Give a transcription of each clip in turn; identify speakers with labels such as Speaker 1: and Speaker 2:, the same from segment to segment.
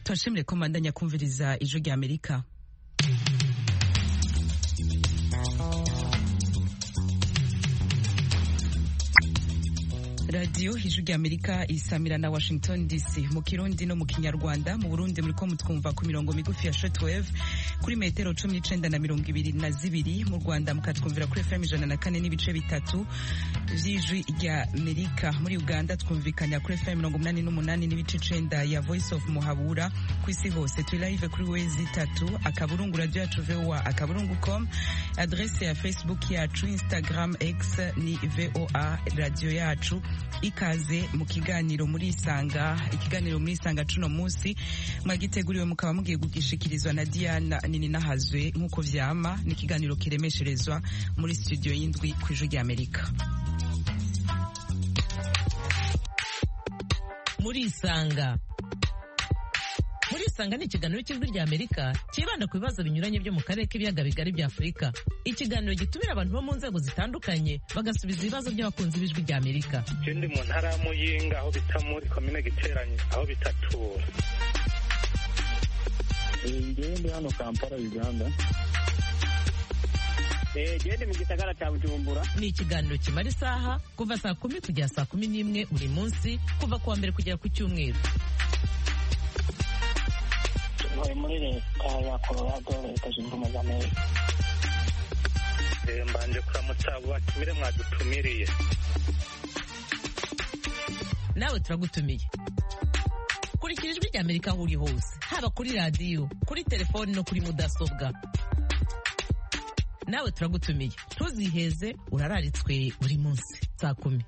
Speaker 1: Twashimire ko mandanya kumviriza ijwi rya Amerika. Radio Ijwi rya Amerika isamira na Washington DC mu Kirundi no mu Kinyarwanda. Mu Burundi muriko mutwumva ku mirongo migufi ya shortwave kuri metero 19 na 22, mu Rwanda mukatwumvira kuri FM 104 n'ibice bitatu vy'Ijwi rya Amerika. Muri Uganda twumvikanya kuri FM 88 n'ibice 9 ya Voice of Muhabura. Ku isi hose turi live kuri wezi 3 akaburungu radio yacu VOA akaburungu.com, adresse ya Facebook yacu, Instagram, X ni VOA radio yacu. Ikaze mu kiganiro muri Isanga cuno musi mwagiteguriwe mukaba mugiye kugishikirizwa na Diana Nininahazwe nkuko vyama. Ni kiganiro kiremesherezwa muri studio y'indwi ku Ijwi rya Amerika.
Speaker 2: Muri Isanga ni ikiganiro cy'Ijwi rya Amerika kibanda ku bibazo binyuranye byo mu karere k'ibiyaga bigari bya Afurika. Ikiganiro gitumira abantu bo mu nzego zitandukanye bagasubiza ibibazo by'abakunzi b'Ijwi rya Amerika.
Speaker 3: Ndi mu ntara ya Muyinga aho bita muri komine Giteranye aho bitatura.
Speaker 4: Ndi hano Kampala Uganda.
Speaker 5: Ndi mu gisagara cya Bujumbura.
Speaker 2: Ni ikiganiro kimara isaha kuva saa 10 kugera saa 11 buri munsi kuva kuwa mbere kugera ku cyumweru.
Speaker 5: Muri leta ya Colorado, Leta Zunze Ubumwe za Amerika.
Speaker 3: Mbanje kuramutsa abo batumire mwadutumiriye.
Speaker 2: Nawe turagutumiye. Kurikira Ijwi rya Amerika aho uri hose, haba kuri radio, kuri telefone no kuri mudasobwa. Nawe turagutumiye. Tuziheze urararitswe buri munsi saa 10.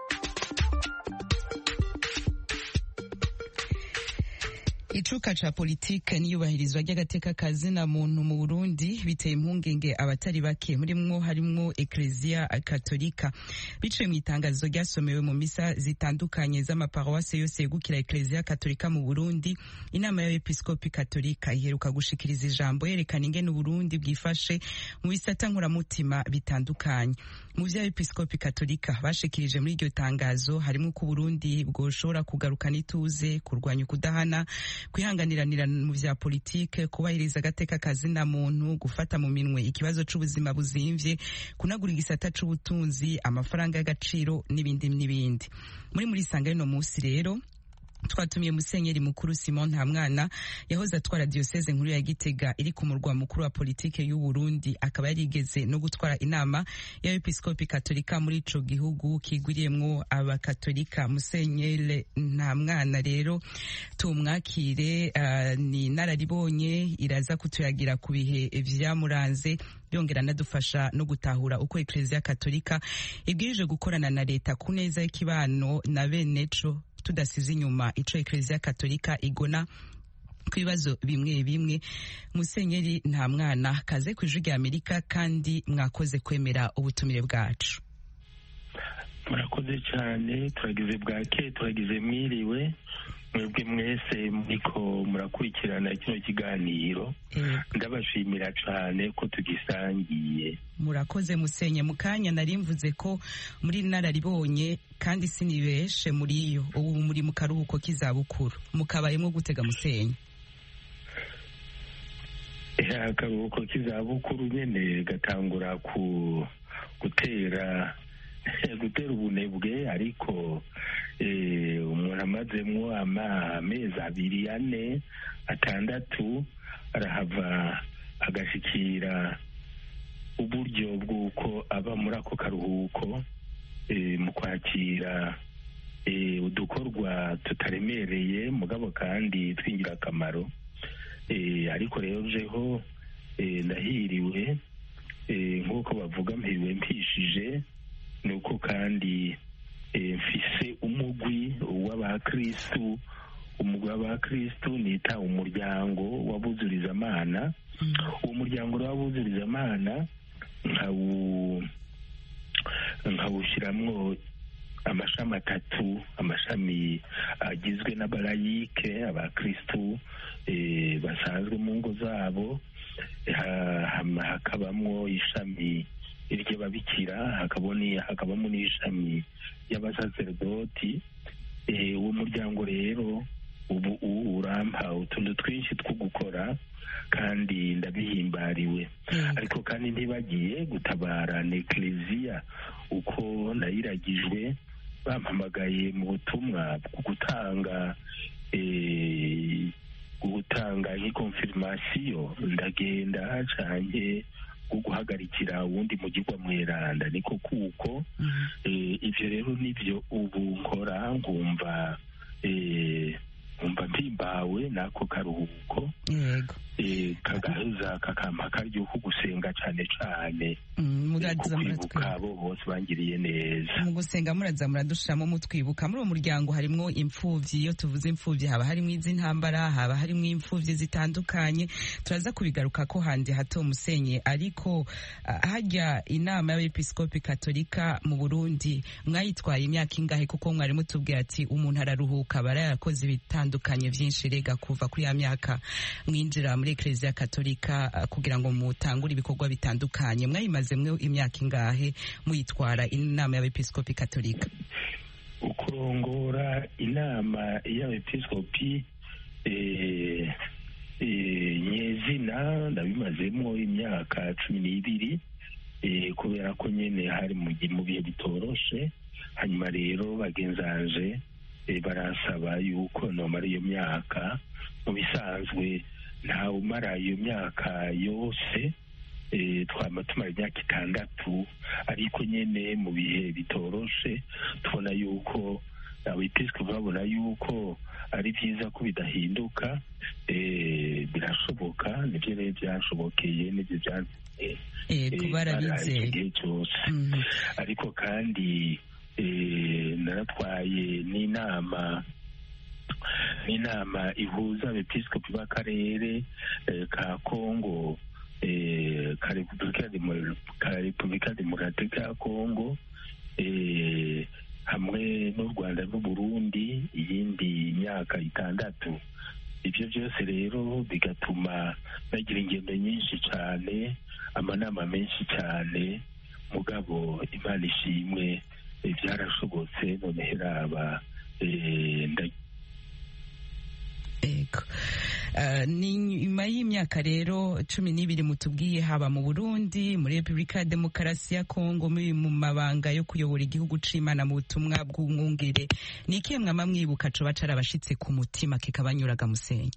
Speaker 1: Icuka ca politike n'iyubahirizwa ry'agateka kazina muntu mu Burundi biteye impungenge abatari bake, murimwo harimwo Ecclesia Katolika. Biciye mu itangazo ryasomewe mu misa zitandukanye z'amaparuwase yose yegukira Ecclesia Katolika mu Burundi, inama y'abepiskopi Katolika iheruka gushikiriza ijambo yerekana ingene Burundi bwifashe mu bisata nkuramutima bitandukanye. Mu vy'abepiskopi Katolika bashikirije muri iryo tangazo harimo ko Burundi bwoshobora kugarukana ituze, kurwanya kudahana, kwihanganiranira mu vya politike, kubahiriza agateka kazina muntu, gufata mu minwe ikibazo c'ubuzima buzimvye, kunagura igisata c'ubutunzi, amafaranga y'agaciro n'ibindi n'ibindi. Muri Isanga no musi rero twatumiye Musenyeri mukuru Simon Ntamwana yahoze atwara diocese nkuru ya Gitega iri ku murwa mukuru wa politike y'u Burundi, akaba yarigeze no gutwara inama y'abepiskopi Katolika muri ico gihugu kigwiriyemwo abakatolika. Musenyeri Ntamwana rero tumwakire, ni nararibonye iraza kutuyagira ku bihe vyamuranze, yongera nadufasha no gutahura uko Ecclesia Katolika ibwirije gukorana na leta ku neza y'ikibano na beneco, tudasize inyuma ico Ecclesia Katolika igona ku bibazo bimwe bimwe. Musenyeri Ntamwana, kaze ku Ijwi rya Amerika kandi mwakoze kwemera ubutumire bwacu.
Speaker 4: Murakoze cyane, turagize bwake, turagize mwiriwe mwebwe mwese muriko murakurikirana kino kiganiro. Ndabashimira cyane ko tugisangiye.
Speaker 1: Murakoze Musenye. Mukanya narimvuze ko muri nararibonye kandi sinibeshe muri yo, ubu muri mu karuhuko k'izabukuru, mukabayemo gutega Musenye?
Speaker 4: Akaruhuko k'izabukuru nyene gatangura gutera ubunebwe, ariko umuntu amazemwo amezi 2, 4, 6 arahava agashikira uburyo bw'uko aba muri ako karuhuko mu kwakira udukorwa tutaremereye mugabo kandi twingira akamaro. Ariko rero jeho ndahiriwe, nk'uko bavuga mpiriwe mpishije, nuko kandi mfise umugwi w'abakristu. Umugwi w'abakristu nita umuryango w'abuzurizamana. Uwo muryango w'abuzurizamana nkawushiramwo amashami 3, amashami agizwe n'abalayike, abakristu basanzwe mu ngo zabo, hakabamwo ishami iry'ababikira, hakabamo n'ishami y'abasaserdoti. Uwo muryango rero ubu urampa utuntu twinshi two gukora kandi ndabihimbariwe. Ariko kandi ntibagiye gutabara n'Eklezia uko nayiragijwe, bampamagaye mu butumwa bwo gutanga nk'ikonfirmasiyo, ndagenda canke bwo guhagarikira uwundi mugirwa mweranda, niko kuko ivyo rero nivyo ubu nkora, nkumva mpimbawe n'ako karuhuko kagaheza kakampa akaryo ko gusenga cane cane, kwibuka abo bose bangiriye neza.
Speaker 1: mu gusenga muraza muradushiramo mutwibuka. Muri uwo muryango harimwo imfuvyi, iyo tuvuze imfuvyi haba harimwo iz'intambara, haba harimwo imfuvyi zitandukanye, turaza kubigaruka ko handi hato musenye. Ariko harya inama y'abepiskopi katolika mu Burundi mwayitwaye imyaka ingahe? Kuko mwari mutubwiye ati umuntu araruhuka, barayakoze ibitandukanye vyinshi, rega kuva kuri ya myaka mwinjira muri Eklezia Katolika kugira ngo mutangure ibikorwa bitandukanye. Mwayimazemwo imyaka ingahe muyitwara inama y'abepiskopi katolika?
Speaker 4: Ukurongora inama y'abepiskopi nyezina ndabimazemo imyaka 12, kubera ko nyene hari mu bihe bitoroshe. Hanyuma rero bagenzanje barasaba yuko nomara iyo myaka. Mu bisanzwe nta umara iyo myaka yose, twama tumara imyaka 6, ariko nyene mu bihe bitoroshe tubona yuko abepiskopi babona yuko ari vyiza ko bidahinduka. Birashoboka, nivyo rero vyashobokeye, nivyo
Speaker 1: kubarabizeye
Speaker 4: cyose. Ariko kandi naratwaye n'inama ihuza abepiskopi b'akarere ka Kongo, ka Repubulika Demokratike ya Kongo, hamwe n'u Rwanda n'u Burundi, iyindi myaka 6. Ivyo byose rero bigatuma bagira ingendo nyinshi cyane, amanama menshi cyane, mugabo Imana ishimwe byarashobotse. None heraba
Speaker 1: ni nyuma y'imyaka rero 12 mutubwiye, haba mu Burundi, muri Repubulika ya Demokarasi ya Kongo, mu mabanga yo kuyobora igihugu c'Imana mu butumwa bw'umwungere, ni ikihe mwama mwibuka coba carabashitse ku mutima kikabanyuraga musenyi?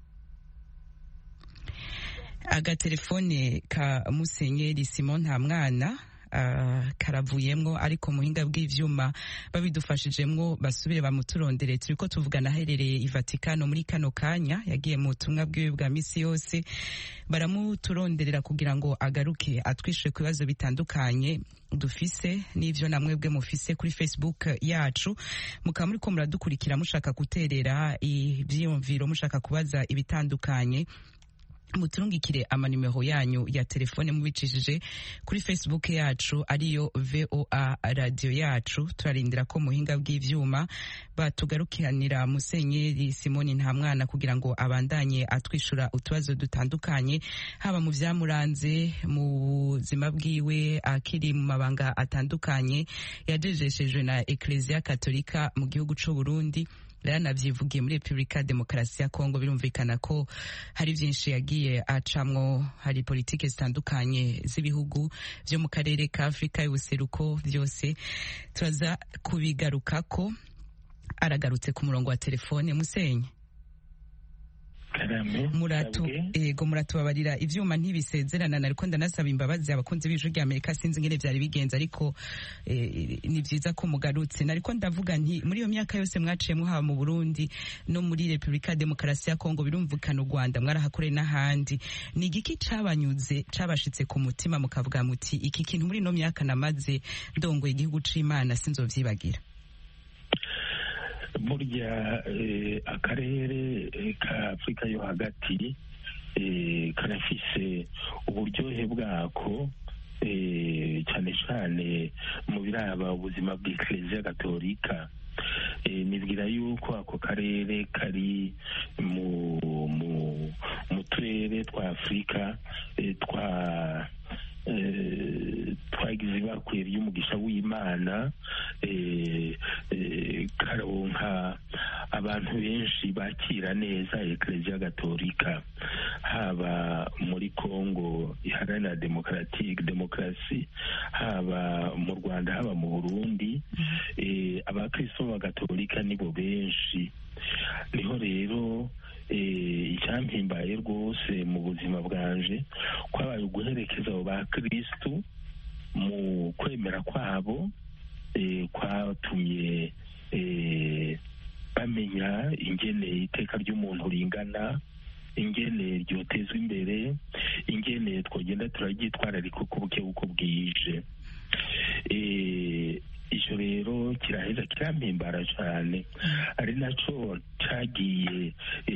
Speaker 1: Agatelefone ka Musenyeri Simon Ntamwana karavuyemwo, ariko muhinga bw'ivyuma babidufashijemwo basubire bamuturondere. Turiko tuvugana aherereye i Vatikano muri kano kanya, yagiye mu butumwa bwiwe bwa misi yose, baramuturonderera kugira ngo agaruke atwishure ku bibazo bitandukanye dufise n'ivyo namwe bwe mufise kuri Facebook yacu. Mukaba muriko muradukurikira mushaka guterera ivyiyumviro, mushaka kubaza ibitandukanye, muturungikire amanimero yanyu ya telefone mubicishije kuri Facebook yacu ariyo VOA radio yacu. Turarindira ko muhinga bw'ivyuma batugarukiranira Musenyeri Simoni Ntamwana kugira ngo abandanye atwishura utubazo dutandukanye, haba mu vyamuranze mu buzima bwiwe akiri mu mabanga atandukanye yajejeshejwe na Eklezia Katolika mu gihugu c'u Burundi. Yaranavyivugiye muri Repubulika Demokarasi ya Kongo. Birumvikana ko hari vyinshi yagiye acamwo, hari politike zitandukanye z'ibihugu vyo mu karere ka Afrika y'ubuseruko, vyose turaza kubigarukako. Aragarutse ku murongo wa telefone. Musenyi, muratubabarira ivyuma ntibisezerana, nariko ndanasaba imbabazi abakunzi b'ijwi rya Amerika, sinzi ngene vyari bigenza, ariko ni vyiza ko mugarutse. Nariko ndavuga nti muri iyo myaka yose mwaciyemwo, haba mu Burundi no muri Repubulika Demokarasi ya Kongo, birumvikana u Rwanda mwarahakoreye n'ahandi, ni igiki cabanyuze cabashitse ku mutima mukavuga muti iki kintu muri ino myaka namaze ndongoye igihugu c'Imana sinzovyibagira?
Speaker 4: Burya akarere ka Afrika yo hagati karafise uburyohe bwako, cyane cyane mu biraba ubuzima bw'Eklezia Gatolika. Nibwira yuko ako karere kari mu turere twa Afrika twagize ibakwiye ry'umugisha w'Imana, karonka abantu benshi bakira neza Eklezia Gatolika, haba muri Kongo iharanira demokarasi, haba mu Rwanda, haba mu Burundi. Abakristo b'Agatolika nibo benshi. Niho rero icyampimbaye rwose mu buzima bwanje kwabaye uguherekeza abo bakristo mu kwemera kwabo, kwatumye bamenya ingene iteka ry'umuntu ringana, ingene ryotezwa imbere, ingene twogenda turaryitwararika uko buke uko bwije. Icyo rero kiraheza kirampimbara cyane, ari naco cagiye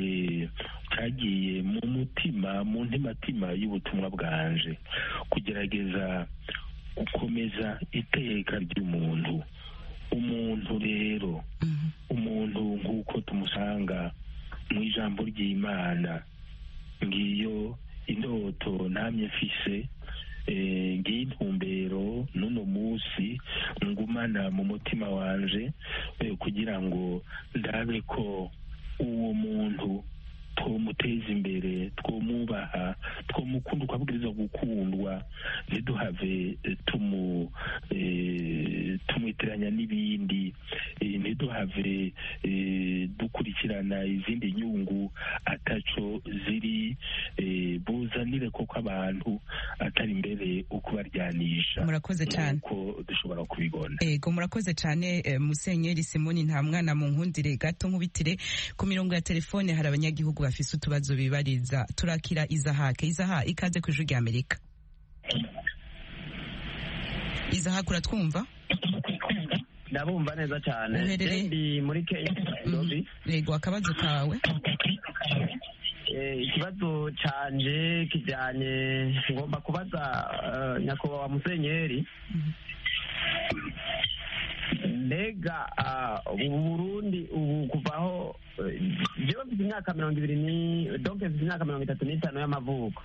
Speaker 4: mu mutima, mu ntimatima y'ubutumwa bwanje, kugerageza gukomeza iteka ry'umuntu. Umuntu rero, umuntu nk'uko tumusanga mu ijambo ry'Imana, ngiyo indoto namye mfise, ngiye intumbero n'uno munsi ngumana mu mutima wanje, kugira ngo ndabe ko uwo muntu twomuteza imbere, twomwubaha, twomukunda uko abwirizwa gukundwa, ntiduhave tumwitiranya n'ibindi, ntiduhave dukurikirana izindi nyungu ataco ziri buzanire koko abantu, atari imbere ukubaryanisha.
Speaker 1: Murakoze cyane
Speaker 4: uko dushobora kubibona.
Speaker 1: Ego, murakoze cyane Musenyeri Simoni Ntamwana. mu nkundire gato nkubitire ku mirongo ya telefone, hari abanyagihugu bafise utubazo bibariza. Turakira Izahake. Izaha, ikaze ku Ijwi ry'Amerika. Izahake, uratwumva?
Speaker 6: Ndabumva neza cyane. Ndi muri Kenya.
Speaker 1: Yego, akabazo kawe?
Speaker 6: Ikibazo canje kijanye, ngomba kubaza nyakubahwa Musenyeri, mbega ubu Burundi ubu kuvaho jewe mfite imyaka 20 donc mfite imyaka 35 y'amavuko.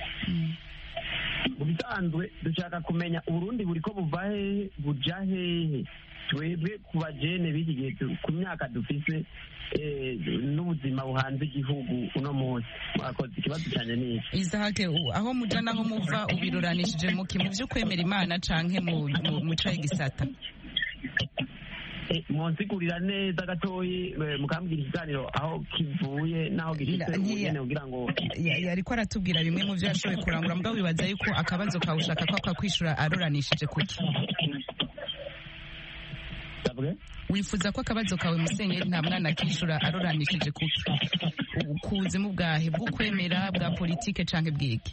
Speaker 6: Mu bisanzwe dushaka kumenya Uburundi buriko buva hehe buja hehe, twebwe ku bajene b'iki gihe, ku myaka dufise n'ubuzima buhanze igihugu uno munsi. Mwakoze. Ikibazo cyane ni iki.
Speaker 1: Izahake, aho muja naho muva ubiruranishije mu vyo kwemera Imana canke mu caye gisata?
Speaker 6: Monsigurira neza gatoyi, mukambwira ikiganiro aho kivuye naho gishitse ubugene kugira ngo
Speaker 1: yariko aratubwira bimwe mu vyo yashoboye kurangura. Mbwa wibaza yuko akabazo kawe ushaka ko akakwishura aroranishije kuki? Wifuza ko akabazo kawe Musenyeri Ntamwana akishura aroranishije kuki? Ku buzimu bwahe, bw'ukwemera, bwa politike canke bwiki?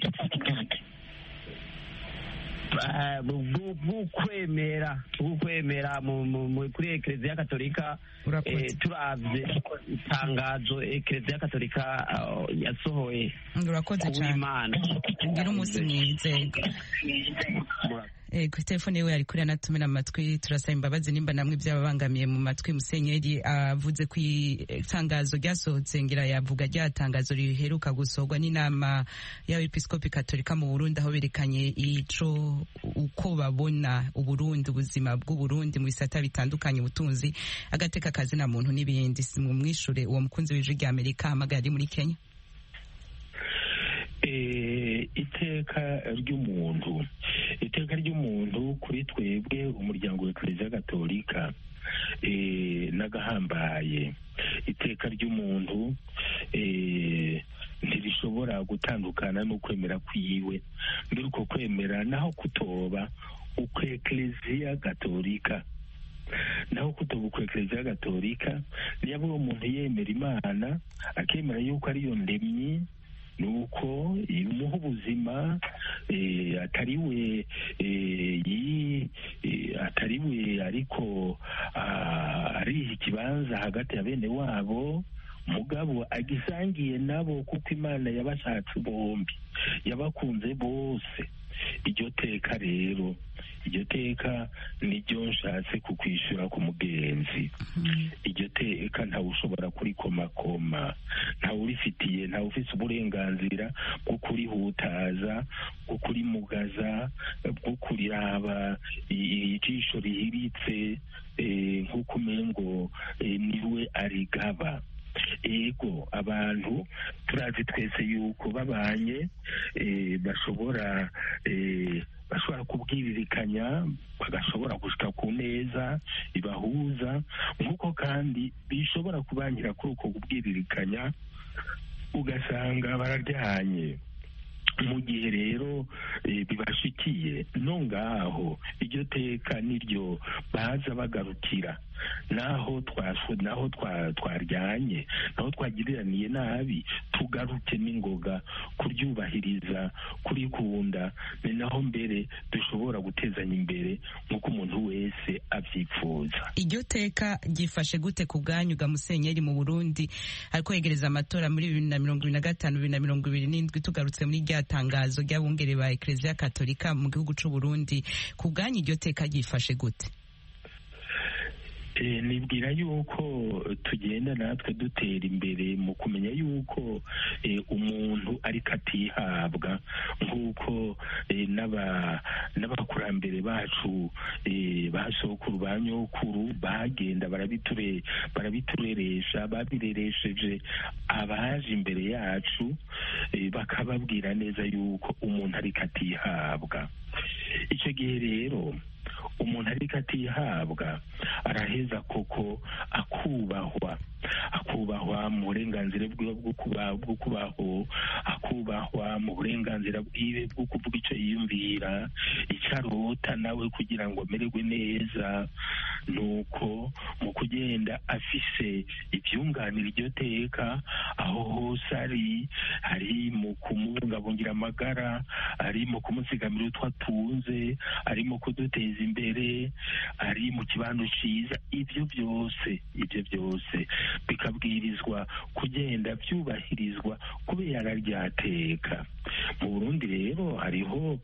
Speaker 6: bw'ukwemera kuri Eklezia Gatolika. Turavye itangazo Eklezia Gatolika yasohoye.
Speaker 1: Urakoze cyane. Ngira umunsi mwiza. Telefone yewe ari kuri anatumira amatwi. Turasaba imbabazi nimba namwe byababangamiye mu matwi. Musenyeri avuze ku itangazo ryasohotse, ngira yavuga rya tangazo riheruka gusohorwa n'inama y'abepiskopi Katolika mu Burundi, aho berekanye uko babona Uburundi, ubuzima bw'Uburundi mu bisata bitandukanye, ubutunzi, agateka kazi na muntu n'ibindi. Mumwishure uwo mukunzi w'Ijwi ry'Amerika hamagara ari muri Kenya.
Speaker 4: Iteka ry'umuntu kuri twebwe umuryango wa Eklezia Gatolika nagahambaye. Iteka ry'umuntu ntirishobora gutandukana no kwemera kwiwe, mbere uko kwemera naho kutoba uko Eklezia Gatolika, naho kutoba uko Eklezia Gatolika, niyo uwo muntu yemera Imana akemera yuko ariyo ndemyi, nuko imuha ubuzima, atariwe ariko ariha ikibanza hagati ya bene wabo, mugabo agisangiye nabo, kuko Imana yabashatse bombi, yabakunze bose. Iryo teka rero iryo teka niryo nshatse kukwishura ku mugenzi. Iryo teka ntawe ushobora kurikomakoma, ntawe urifitiye, ntawe ufite uburenganzira bwo kurihutaza, bwo kurimugaza, bwo kuriraba ijisho rihiritse nk'uko umengo niwe arigaba. Ego abantu turazi twese yuko babanye bashobora kubwiririkanya, bagashobora gushika ku neza ibahuza, nk'uko kandi bishobora kubangira kuri uko kubwiririkanya ugasanga bararyanye. Mu gihe rero bibashikiye no ngaho iryo teka niryo baza bagarukira, naho twaryanye, naho twagiriraniye nabi, tugaruke n'ingoga kuryubahiriza, kurikunda, ni naho mbere dushobora gutezanya imbere nk'uko umuntu wese abyipfuza.
Speaker 1: Iryo teka ryifashe gute ku bwanyu ga Musenyeri mu Burundi ariko yegereza amatora muri 2025 2027? Tugarutse muri rya tangazo ry'abungere ba Ecclesia Katolika mu gihugu c'u Burundi, ku bwanyu iryo teka ryifashe gute?
Speaker 4: Nibwira yuko tugenda natwe dutera imbere mu kumenya yuko umuntu ariko atihabwa, nk'uko n'abakurambere bacu basokuru ba nyokuru bagenda barabitureresha, babireresheje abaje imbere yacu, bakababwira neza yuko umuntu ariko atihabwa. Icyo gihe rero umuntu ariko atihabwa araheza koko akubahwa mu burenganzira bwiwe bwo kubaho, akubahwa mu burenganzira bwiwe bwo kuvuga icyo yiyumvira, icyo arota nawe kugira ngo amererwe neza. Nuko mu kugenda afise ibyunganira iryo teka aho hose ari mu kumubungabungira amagara, ari mu kumuzigamira utwo atunze, ari mu kuduteza imbere, ari mu kibano cyiza, ibyo byose bikabwirizwa kugenda byubahirizwa kubera ryateka. Mu Burundi rero hariho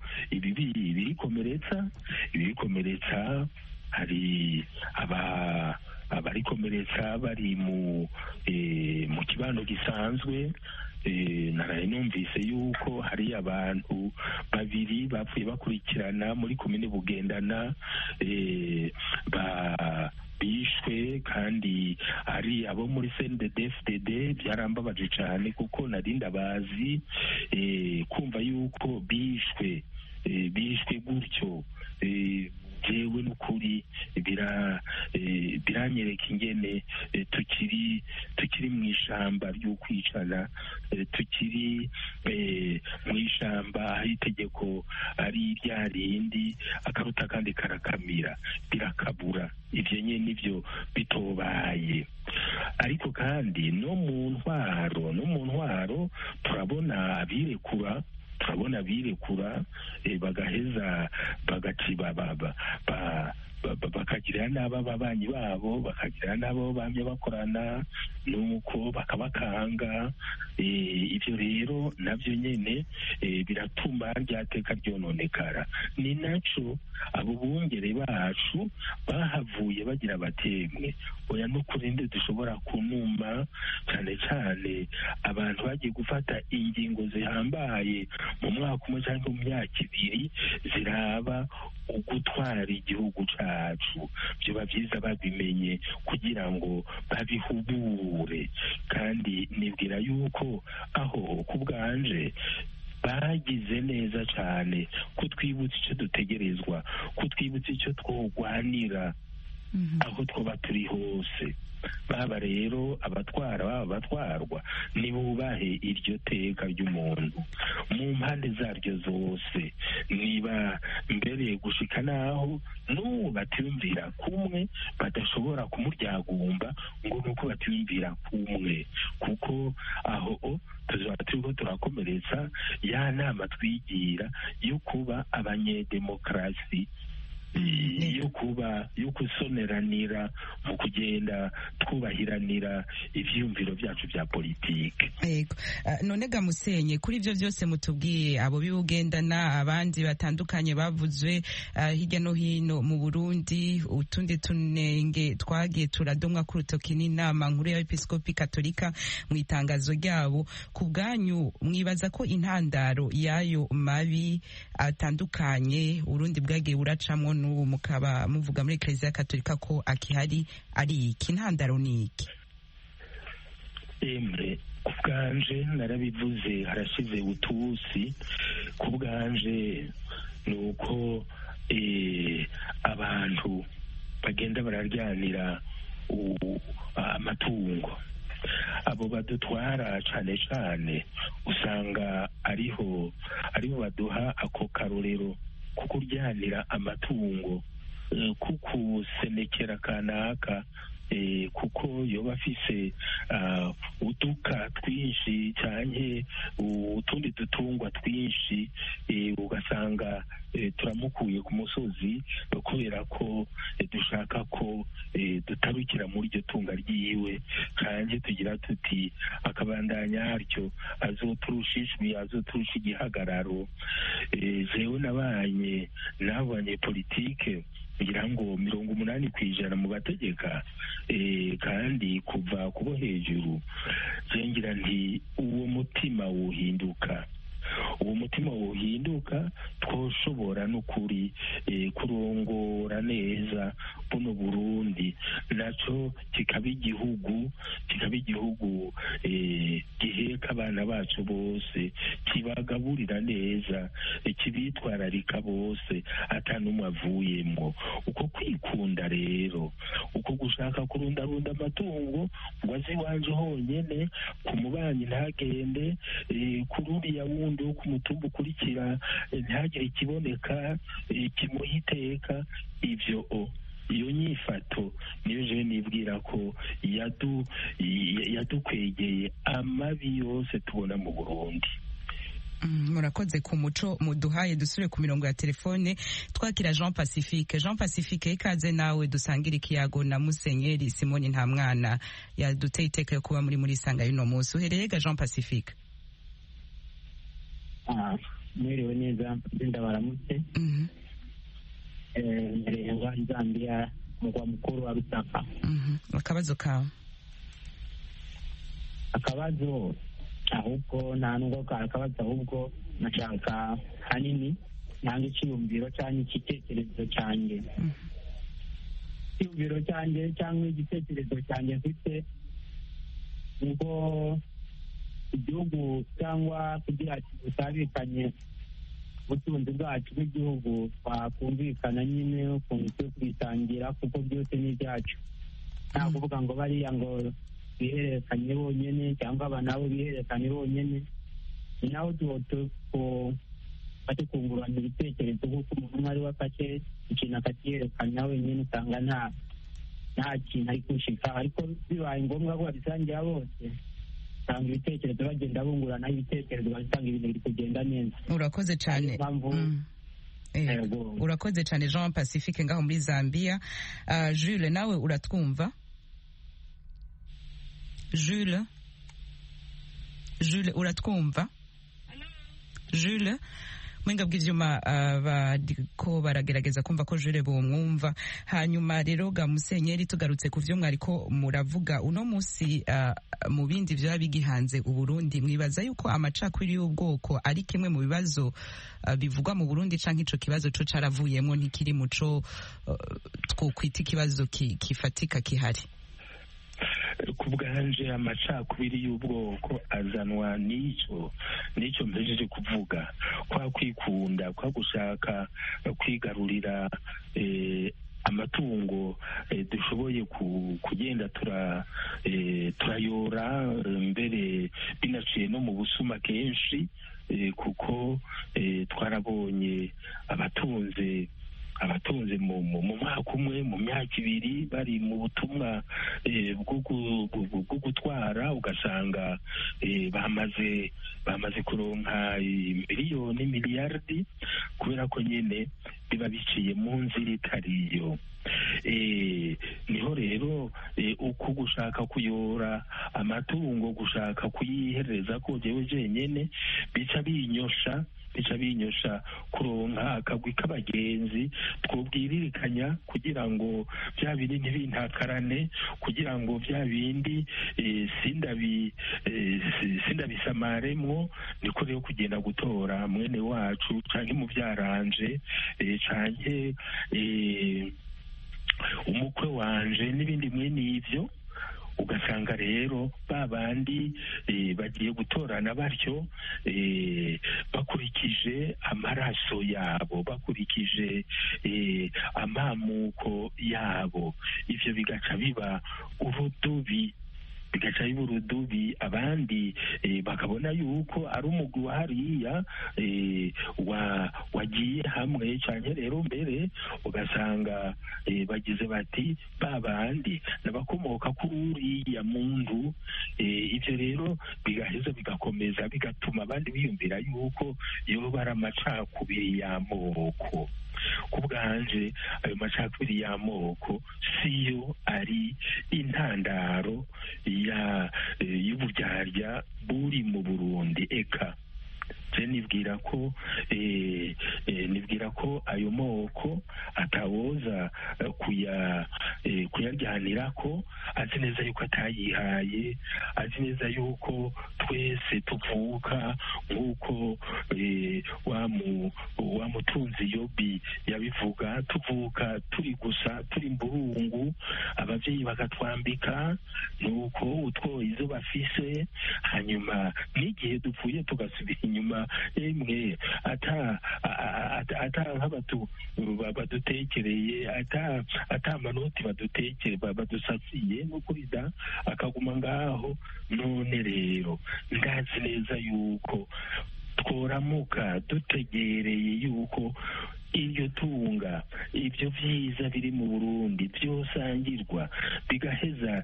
Speaker 4: ibirikomeretsa, hari abarikomeretsa bari mu kibano gisanzwe. Naraye numvise yuko hari abantu babiri bapfuye bakurikirana muri komine Bugendana bishwe, kandi ari abo muri CNDD-FDD. Byarambabaje cyane kuko nari ndabazi, kumva yuko bishwe gutyo jewe n'ukuri biranyereka ingene tukiri mu ishamba ry'ukwicana, tukiri mu ishamba aho itegeko ari rya rindi, akaruta kandi karakamira, birakabura. Ivyo nyene nivyo bitobaye. Ariko kandi no mu ntwaro turabona abirekura, bagaheza bakagirira n'abo ababanyi babo, bakagirira n'abo bamye bakorana, nuko bakabakanga. Ibyo rero nabyo nyene biratuma ryateka ryononekara. Ni naco abo bungere bacu bahavuye bagira batemwe, oya n'ukuri dushobora kunuma, cyane cyane abantu bagiye gufata ingingo zihambaye mu mwaka umwe cyangwa mu myaka ibiri ziraba ugutwara igihugu cacu. Vyoba vyiza babimenye kugira ngo babihubure, kandi nibwira yuko aho ku bwanje bagize neza cyane kutwibutsa icyo dutegerezwa, kutwibutsa icyo twogwanira aho twoba turi hose. Baba rero abatwara, baba abatwarwa, nibubahe iryo teka ry'umuntu mu mpande zaryo zose. Niba mbere gushika naho n'uwo batiyumvira kumwe badashobora kumuryagumba ngo nuko batiyumvira kumwe, kuko aho tuzaba turiko turakomeretsa ya nama twigira yo kuba abanyedemokarasi, yo kuba kuba yo gusoneranira mu kugenda twubahiranira ivyiyumviro vyacu vya politike.
Speaker 1: Yego. None ga Musenye, kuri ivyo vyose mutubwiye, abo bibugendana abandi batandukanye bavuzwe hirya no hino mu Burundi, utundi tunenge twagiye turadomwa ku rutoki n'inama nkuru y'Episkopi Katolika mu itangazo ryabo, ku bwanyu mwibaza ko intandaro y'ayo mabi atandukanye Urundi bwagiye buracamwo n'ubu mukaba muvuga muri Eklezia Katolika ko akihari ari iki? Intandaro ni iki?
Speaker 4: Emre, ku bwanje narabivuze harashize utusi, ku bwanje ni uko abantu bagenda bararyanira amatungo. Abo badutwara cane cane usanga ariho baduha ako karorero ko kuryanira amatungo, kukusenekera kanaka kuko yoba afise uduka twinshi canke utundi dutungwa twinshi, ugasanga turamukuye ku musozi kubera ko dushaka ko dutarukira muri iryo tunga ryiwe, kandi tugira tuti akabandanya haryo azoturusha ijwi, azoturusha igihagararo. Jewe nabanye n'abo banyepolitike ngira ngo 80% mu bategeka, kandi kuva kubo hejuru. Ngira nti uwo mutima wohinduka, twoshobora n'ukuri kurongora neza buno Burundi, naco kikaba igihugu giheka abana bacu bose, kibagaburira neza, kibitwararika bose atanumwe avuyemwo. Uko kwikunda rero, uko gushaka kurundarunda amatungo ngo azi iwanje honyene, ku mubanyi ntagende, kuri uriya wundi wo ku mutumba ukurikira ntihagire ikiboneka kimuha iteka. Iyo nyifato niyo jewe nibwira ko yadukwegeye amabi yose tubona mu Burundi.
Speaker 1: Murakoze ku muco muduhaye. Dusubire ku mirongo ya telefone twakira Jean Pacifique, ikaze nawe dusangira ikiyago na Musenyeri Simoni Ntamwana yaduteye iteka yo kuba muri sanga y'uno munsi. Uhereye ga Jean Pacifique?
Speaker 6: Mwiriwe neza, ndabaramutse. Nderengwa Zambia, mugwa mukuru wa Lusaka.
Speaker 1: Akabazo kawe?
Speaker 6: Akabazo ahubwo nta nubwo akabazo, ahubwo nashaka hanini nanga icyiyumviro cyangwa igitekerezo cyanjye. Icyiyumviro cyanjye cyangwa igitekerezo cyanjye mfite ngo igihugu cyangwa kugira ati butabikanye ubutunzi bwacu bw'igihugu twakumvikana nyine ukuntu turi kubitangira, kuko byose ni ibyacu. Nta kuvuga ngo bariya ngo bihererekanye bonyine cyangwa aba nabo bihererekanye bonyine. Ni naho bati kungurana ibitekerezo, kuko umuntu umwe ari we afashe ikintu akakihererekanya wenyine, usanga nta kintu ari gushika. Ariko bibaye ngombwa ko babisangira bose, usanga ibitekerezo bagenda bungurana ibitekerezo, basanga ibintu biri kugenda neza.
Speaker 1: Urakoze cyane. Urakoze cyane Jean Pacifique ngaho muri Zambia. Jules, nawe uratwumva? Jules uratwumva? Jules mwenga bw'ivyuma bariko baragerageza kumva ko Jules bomwumva. Hanyuma rero ga Musenyeri, tugarutse ku vyo mwariko muravuga uno musi, mu bindi vyo bigihanze Uburundi, mwibaza yuko amacakubiri y'ubwoko ari kimwe mu bibazo bivugwa mu Burundi, canke ico kibazo co caravuyemwo ntikiri muco twokwita ikibazo kifatika kihari?
Speaker 4: Ku bwanje amacakubiri y'ubwoko azanwa n'ico mpejeje kuvuga, kwa kwikunda, kwa gushaka kwigarurira amatungo dushoboye kugenda turayora, mbere binaciye no mu busuma kenshi, kuko twarabonye abatunze abatunze mu mwaka umwe mu myaka ibiri bari mu butumwa bwo gutwara, ugasanga bamaze kuronka miliyoni miliyardi, kubera ko nyine biba biciye mu nzira itariyo. Niho rero uko gushaka kuyora amatungo, gushaka kuyihereza ko jewe jenyene bica binyosha kuronka akagwi k'abagenzi twobwiririkanya kugira ngo bya bindi ntibintakarane, kugira ngo bya bindi sindabisamaremwo. Niko rero kugenda gutora mwene wacu canke muvyaranje canke umukwe wanje n'ibindi mwene ivyo, ugasanga rero babandi bagiye gutorana batyo bakurikije amaraso yabo, bakurikije amamuko yabo. Ivyo bigaca biba urudubi, abandi bakabona yuko ari umugwi wa hariya wagiye hamwe, cyane rero mbere ugasanga bagize bati babandi n'abakomoka kuri uriya muntu. Ivyo rero bigaheza bigakomeza bigatuma abandi biyumvira yuko yoba ari amacakubiri y'amoko. Ku bwanje ayo macakubiri y'amoko siyo ari intandaro y'uburyarya buri mu Burundi. Eka je nibwira ko ayo moko atawoza kuyaryanirako, azi neza yuko atayihaye, azi neza yuko twese tuvuka nk'uko wa mutunzi Yobi yabivuga, tuvuka turi gusa turi mburungu, abavyeyi bakatwambika nuko utwo izo bafise, hanyuma n'igihe dupfuye tugasubira inyuma emwe ata badutekereye, ata manoti badusasiye n'ukuri da akaguma ngaho. None rero ndazi neza yuko tworamuka dutegereye yuko iryo tunga, ibyo vyiza biri mu Burundi byosangirwa bigaheza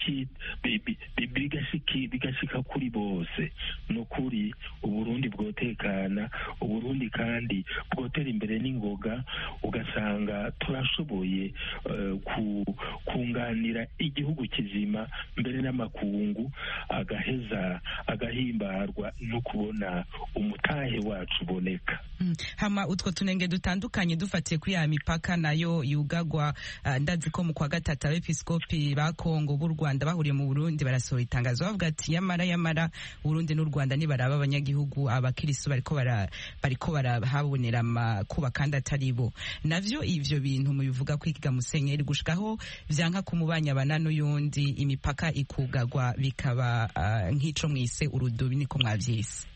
Speaker 4: bigashika kuri bose. Nukuri Uburundi bwotekana, Uburundi kandi bwotera imbere n'ingoga, ugasanga turashoboye kunganira igihugu kizima mbere n'amakungu, agaheza agahimbarwa no kubona umutahe wacu uboneka.
Speaker 1: Hama utwo tunenge dutandukanye dufatiye kuri ya mipaka nayo yugagwa, ndazi ko mu kwa gatatu abepiskopi ba Kongo b'u Rwanda bahuriye mu Burundi barasohora itangazo bavuga ati yamara Burundi n'u Rwanda nibaraba abanyagihugu abakirisu bariko barahabonera amakuba kandi atari bo. Navyo ivyo bintu mubivuga kwikiga Musenyeri gushikaho vyanka kumubanya bana n'uyundi imipaka ikugagwa bikaba nk'ico mwise urudubi, niko mwavyise?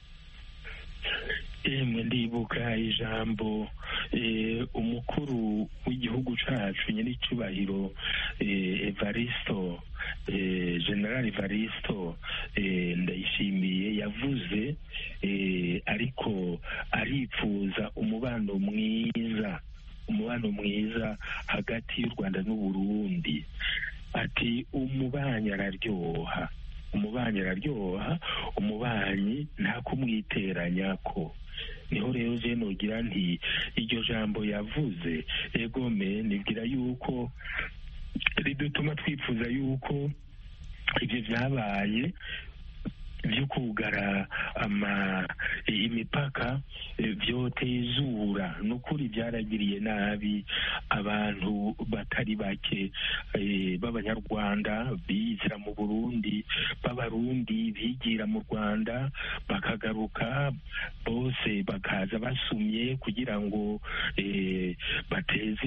Speaker 4: Emwe ndibuka ijambo umukuru w'igihugu cacu nyir'icubahiro Evaristo, General Evaristo Ndayishimiye yavuze, ariko aripfuza umubano mwiza hagati y'u Rwanda n'u Burundi. Ati umubanyi araryoha, umubanyi nta kumwiteranyako. Niho rero je nogira nti iryo jambo yavuze egome nibwira yuko ridutuma twifuza yuko ibyo vyabaye vyo kugara imipaka vyotezura. Nukuri vyaragiriye nabi abantu batari bake b'abanyarwanda bizira mu Burundi, b'abarundi bigira mu Rwanda bakagaruka, bose bakaza basumye kugira ngo bateze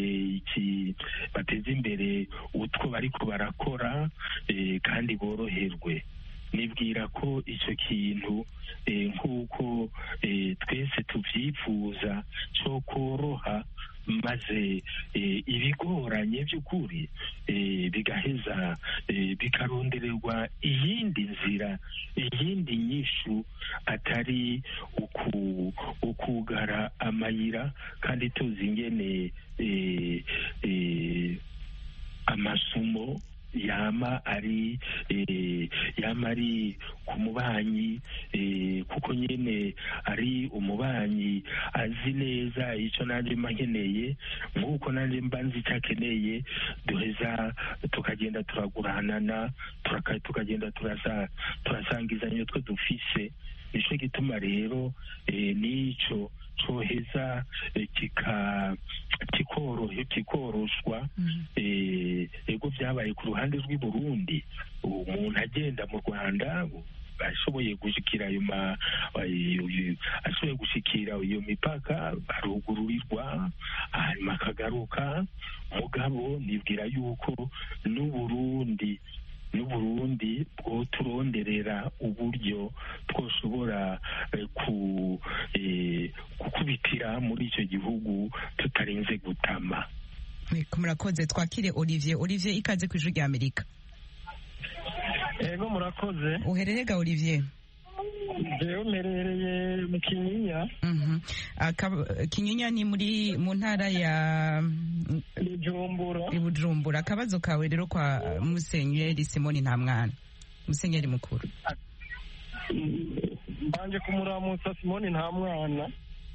Speaker 4: imbere utwo bariko barakora kandi boroherwe. Nibwira ko icyo kintu nk'uko twese tuvyifuza cyo koroha maze ibigoranye by'ukuri bigaheza bikarondererwa iyindi nzira, iyindi nyishu atari ukugara amayira, kandi tuzi ingene amasumo yama ari ku mubanyi, kuko nyene ari umubanyi azi neza icyo nanjye mba nkeneye, nk'uko nanjye mba nzi icyo akeneye, duheza tukagenda turaguranana, tukagenda turasangizanya utwo dufise. nicyo gituma rero n'icyo coheza kikoroshwa. ego byabaye ku ruhande rw'i Burundi, umuntu agenda mu Rwanda ashoboye gushikira ashoboye gushikira iyo mipaka arugururirwa, hanyuma akagaruka. mugabo nibwira yuko n'Uburundi bwo turonderera uburyo twoshobora gukubitira muri icyo gihugu tutarinze gutama.
Speaker 1: Murakoze. Twakire Olivier. Ikaze ku ijwi rya Amerika.
Speaker 7: Ego murakoze.
Speaker 1: Uhererega Olivier?
Speaker 7: Jewe mperereye mu Kinyinya.
Speaker 1: Kinyinya ni mu ntara ya Bujumbura. Akabazo kawe rero kwa Musenyeri Simoni Ntamwana, Musenyeri mukuru.
Speaker 7: Mbanje kumuramutsa Simoni Ntamwana.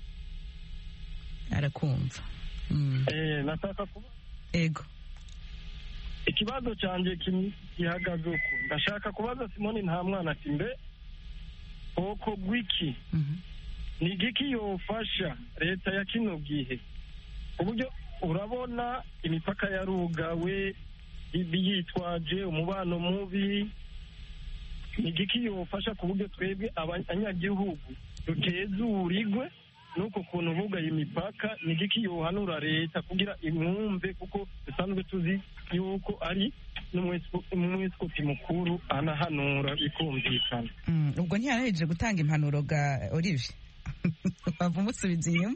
Speaker 1: Arakumva.
Speaker 7: Nataka kuba.
Speaker 1: Ego.
Speaker 7: Ikibazo canje gihagaze uko. Ndashaka kubaza Simoni Ntamwana ati mbe koko gwiki ni igiki yofasha leta ya kino gihe, uburyo urabona imipaka yarugawe yitwaje umubano mubi, ni igiki yofasha ku buryo twebwe abanyagihugu dutezurirwe nuko kuntu bugaye imipaka, ni igiki yohanura leta kugira imwumve, kuko dusanzwe tuzi yuko ari n'umwepiskopi mukuru anahanura ikumvikana.
Speaker 1: Ubwo ntiyarahejeje gutanga impanuro ga Olivier? Wava umusubiza inyuma?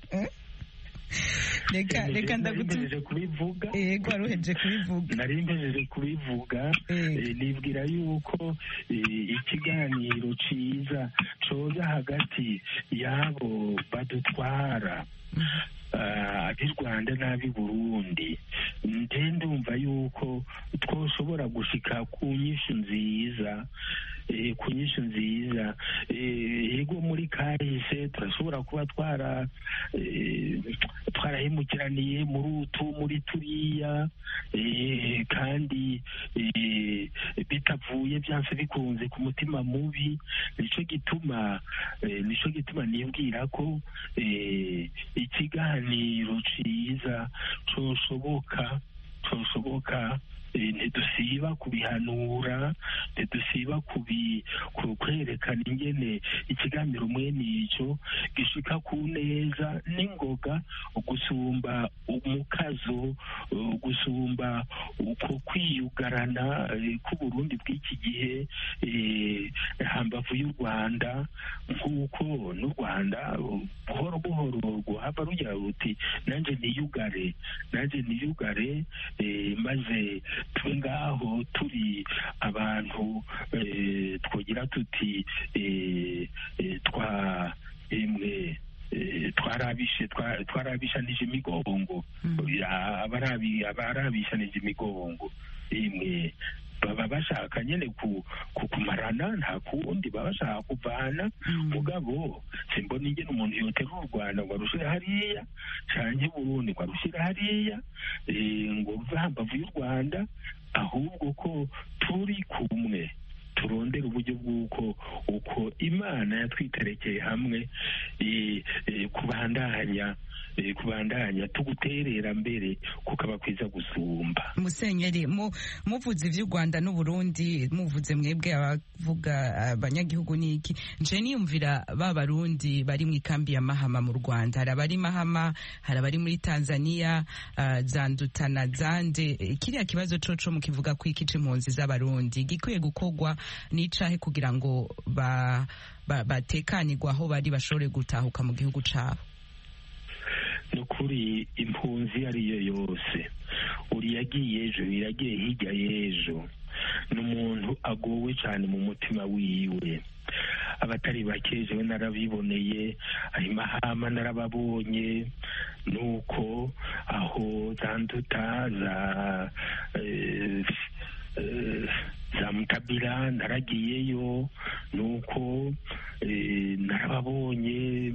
Speaker 1: Reka
Speaker 4: ndagutumije kubivuga.
Speaker 1: Yego, waruhejeje kubivuga.
Speaker 4: Nari mpejeje kubivuga. Nibwira yuko ikiganiro ciza coza hagati y'abo badutwara ab'i Rwanda n'ab'i Burundi. Ndumva yuko twoshobora gushika ku nyishu nziza, yego muri kahise turashobora kuba twarahemukiraniye muri turiya, kandi bitavuye byanse bikunze ku mutima mubi. nico gituma nibwira ko ikiganiro ciza coshoboka ntidusiba kubihanura, ntidusiba kwerekana ingene ikiganiro mwene ico gishika ku neza n'ingoga, gusumba umukazo, gusumba uko kwiyugarana k'Uburundi bw'iki gihe hambavu y'u Rwanda, nk'uko n'u Rwanda buhoro buhoro rwahava rugira ruti nanje niyugare maze twe ngaho turi abantu twogira tuti twarabishanije imigongo, abarabishanije imigongo imwe baba bashaka nyene kukumarana, nta kundi baba bashaka kuvana. mugabo simbona ingene umuntu yoterura u Rwanda ngo arushire hariya, canke Burundi ngo arushire hariya, ngo ruve hambavu y'u Rwanda, ahubwo ko turi kumwe turondera uburyo bw'uko uko Imana yatwiterekeye hamwe kubandanya tuguterera mbere kukaba kwiza gusumba.
Speaker 1: Musenyeri, muvuze ivy'u Rwanda n'Uburundi, muvuze mwebwe abavuga abanyagihugu niki, nje niyumvira ba Barundi bari mu ikambi ya Mahama mu Rwanda, hari abari Mahama, hari abari muri Tanzania, Zanduta na Zande. Kiriya kibazo coco mukivuga ko iki c'impunzi z'Abarundi gikwiye gukorwa n'icahe kugira ngo batekanirwe aho bari bashobore gutahuka mu gihugu cabo?
Speaker 4: ni ukuri impunzi ariyo yose uri yagiye ejo yagiye hirya y'ejo ni umuntu agowe cyane mu mutima wiwe. Abatari bake jewe narabiboneye, ayo mahama narababonye, nuko aho zanduta za Mutabira naragiyeyo, nuko narababonye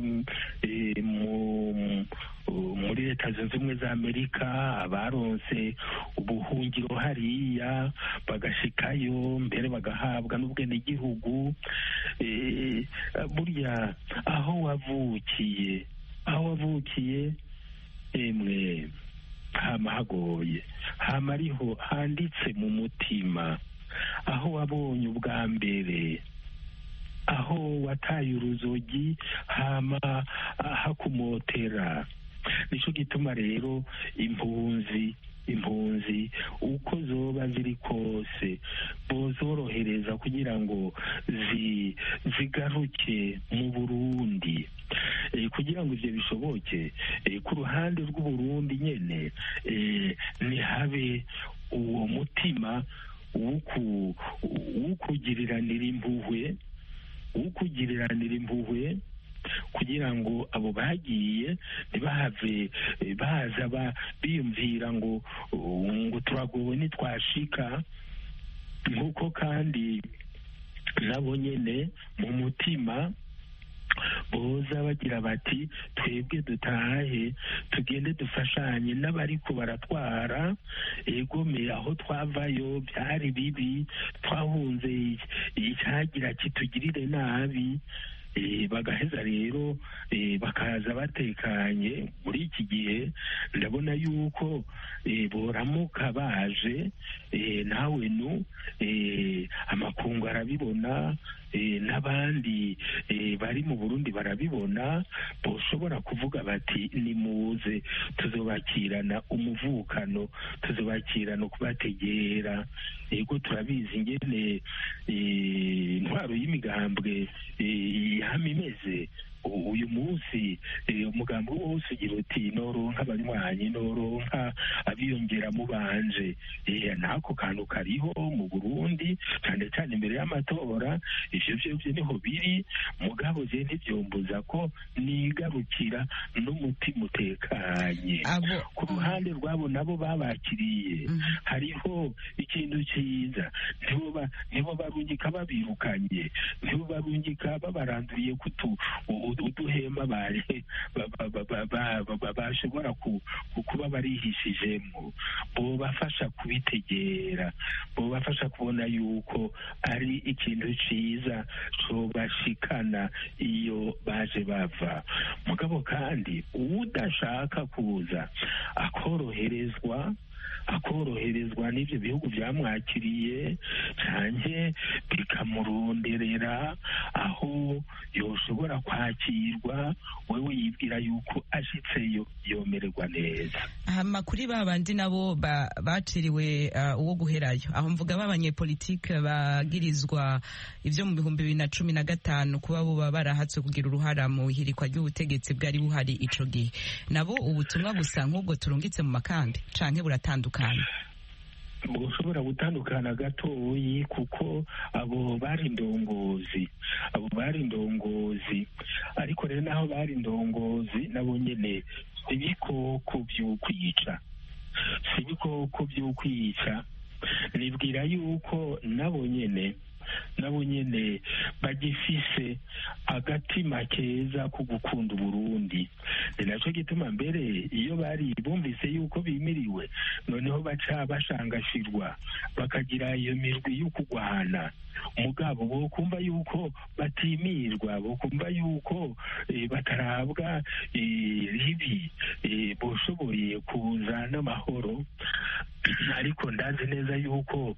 Speaker 4: muri Leta Zunze Ubumwe za Amerika abaronse ubuhungiro hariya bagashikayo mbere bagahabwa n'ubwenegihugu. Burya aho wavukiye emwe hama hagoye, hama ariho handitse mu mutima, aho wabonye ubwa mbere, aho wataye uruzogi hama hakumotera. Nico gituma rero impunzi uko zoba ziri kose bozorohereza kugira ngo zigaruke mu Burundi. Kugira ngo ivyo bishoboke, ku ruhande rw'Uburundi nyene nihabe uwo mutima w'ukugiriranira impuhwe kugira ngo abo bagiye ntibahave baza biyumvira ngo turagowe nitwashika, nk'uko kandi nabo nyene mu mutima boza bagira bati twebwe dutahe tugende dufashanye n'abariko baratwara. Egome aho twavayo byari bibi, twahunze icyagira kitugirire nabi. Bagaheza rero bakaza batekanye. Muri iki gihe ndabona yuko boramuka baje, nawe amakungu arabibona, n'abandi bari mu Burundi barabibona, boshobora kuvuga bati nimuze tuzobakirana umuvukano, tuzobakirana kubategera. Ego turabizi ingene intwaro y'imigambwe yama imeze. Uyu munsi umugambi wose ugira uti noronka abanywanyi, noronka abiyongera mu banje. Nako kantu kariho mu Burundi cyane cyane imbere y'amatora. Ivyo niho biri, mugabo je ntivyombuza ko nigarukira n'umutima utekanye. Ku ruhande rwabo nabo babakiriye hariho ikintu cyiza, nibo barungika babirukanye, nibo barungika babaranduriye uduhema bashobora kuba barihishijemo. Bobafasha kubitegera, bobafasha kubona yuko ari ikintu ciza cobashikana iyo baje bava. Mugabo kandi udashaka kuza akoroherezwa n'ivyo bihugu vyamwakiriye canke bikamuronderera aho yoshobora kwakirwa, wewe yibwira yuko ashitseyo yomererwa neza.
Speaker 1: Kuri babandi nabo baciriwe uwo guherayo, aho mvuga b'abanyepolitike bagirizwa ivyo mu 2015 kuba boba barahatswe kugira uruhara mu ihirikwa ry'ubutegetsi bwari buhari ico gihe. Nabo ubutumwa gusa nk'ubwo turungitse mu makambi canke buratandukana?
Speaker 4: Bushobora gutandukana gatoyi, kuko abo bari indongozi, ariko rero naho bari indongozi nabo nyene ibikoko vy'ukwica. Nibwira yuko nabo nyene bagifise agatima keza ko gukunda Uburundi. Ni naco gituma mbere iyo bari bumvise yuko bimiriwe, noneho baca bashangashirwa bakagira iyo mirwi y'ukugwana. Mugabo bokumva yuko batimirwa, bokumva yuko batarabwa ribi, boshoboye kuza n'amahoro. Ariko ndazi neza yuko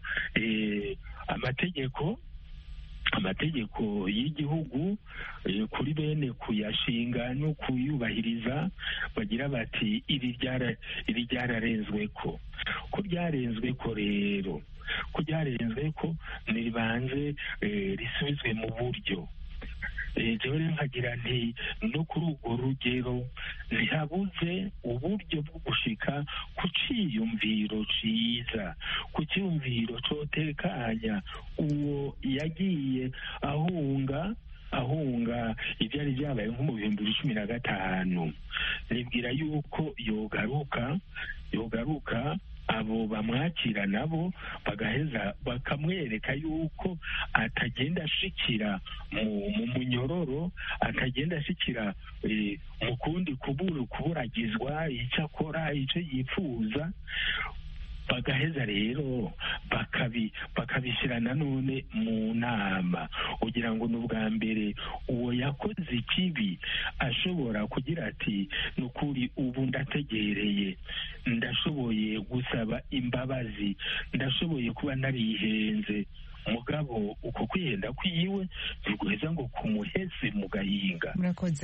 Speaker 4: amategeko y'igihugu kuri bene kuyashinga no kuyubahiriza bagira bati iri ryararenzweko. Ko ryarenzweko rero, ko ryarenzweko niribanze risubizwe mu buryo. jewe nkagira nti no kuri urwo rugero ntihabuze uburyo bwo gushika ku ciyumviro ciza, ku ciyumviro cotekanya uwo yagiye ahunga ibyari byabaye nko mu 2015. nibwira yuko yogaruka abo bamwakira nabo bagaheza bakamwereka yuko atagenda ashikira mu munyororo, atagenda ashikira mu kundi kuburagizwa icyo akora, icyo yifuza. Bagaheza rero bakabishyira nanone mu nama kugira ngo n'ubwa mbere uwo yakoze ikibi ashobora kugira ati nukuri ubu ndategereye, ndashoboye gusaba imbabazi, ndashoboye kuba narihenze. mugabo uko kwihenda kwiwe biguheza ngo kumuheze mu gahinga.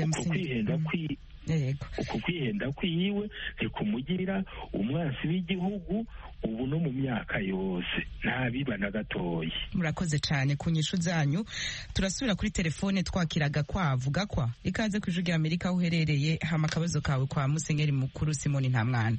Speaker 4: Uko kwihenda kwiwe ntikumugira umwansi w'igihugu ubu no mu myaka yose ntabiba na gatoya.
Speaker 1: Murakoze cyane ku nyishu zanyu. Turasubira kuri telefone twakiraga kwavuga kwa ikaze ku ijwi rya Amerika aho uherereye, hama akabazo kawe kwa Musenyeri Mukuru Simoni Ntamwana.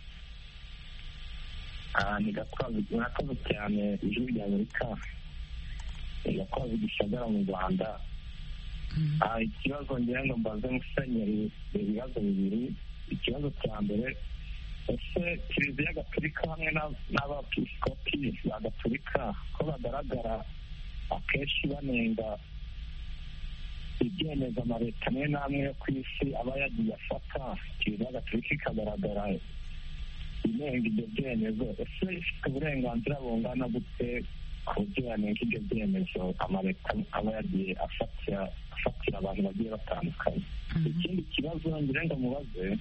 Speaker 8: Ni Gakwavu, murakoze cyane ijwi rya Amerika. Gakwavu gisagara mu Rwanda. Ikibazo ngira ngo mbaze Musenyeri ibibazo bibiri. Ikibazo cya mbere, ese Kiliziya Gatolika hamwe n'abepiskopi ba Gatolika ko bagaragara akenshi banenga ibyemezo amaleta amwe n'amwe yo ku isi aba yagiye afata, Kiliziya Gatolika ikagaragara inenga ibyo byemezo, ese ifite uburenganzira bungana gute ku buryo yanenga ibyo byemezo amaleta aba yagiye afatira abantu bagiye batandukanye? Ikindi kibazo ngira ngo mubaze,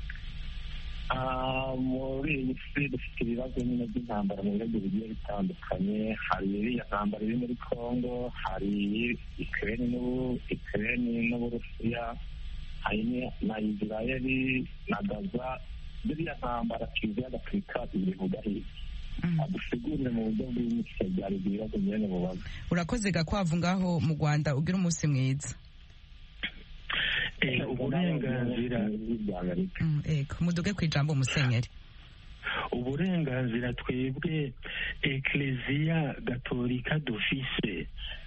Speaker 8: muri iyi si dufite ibibazo nyine by'intambara mu bihugu bigiye bitandukanye. Hari iriya ntambara iri muri Congo, hari Ukraine n'Uburusiya, hari na Israeli na Gaza. Iriya ntambara Kiliziya Gatolika ibivuga hirya, adusigurire mu buryo bw'imico byari ibibazo nyine mubaza.
Speaker 1: Urakoze Gakwavu ngaho mu Rwanda, ugira umunsi mwiza.
Speaker 4: Uburenganzira
Speaker 1: muduge ku ijambo Musenyeri.
Speaker 4: Uburenganzira twebwe Ekleziya Gatolika dufise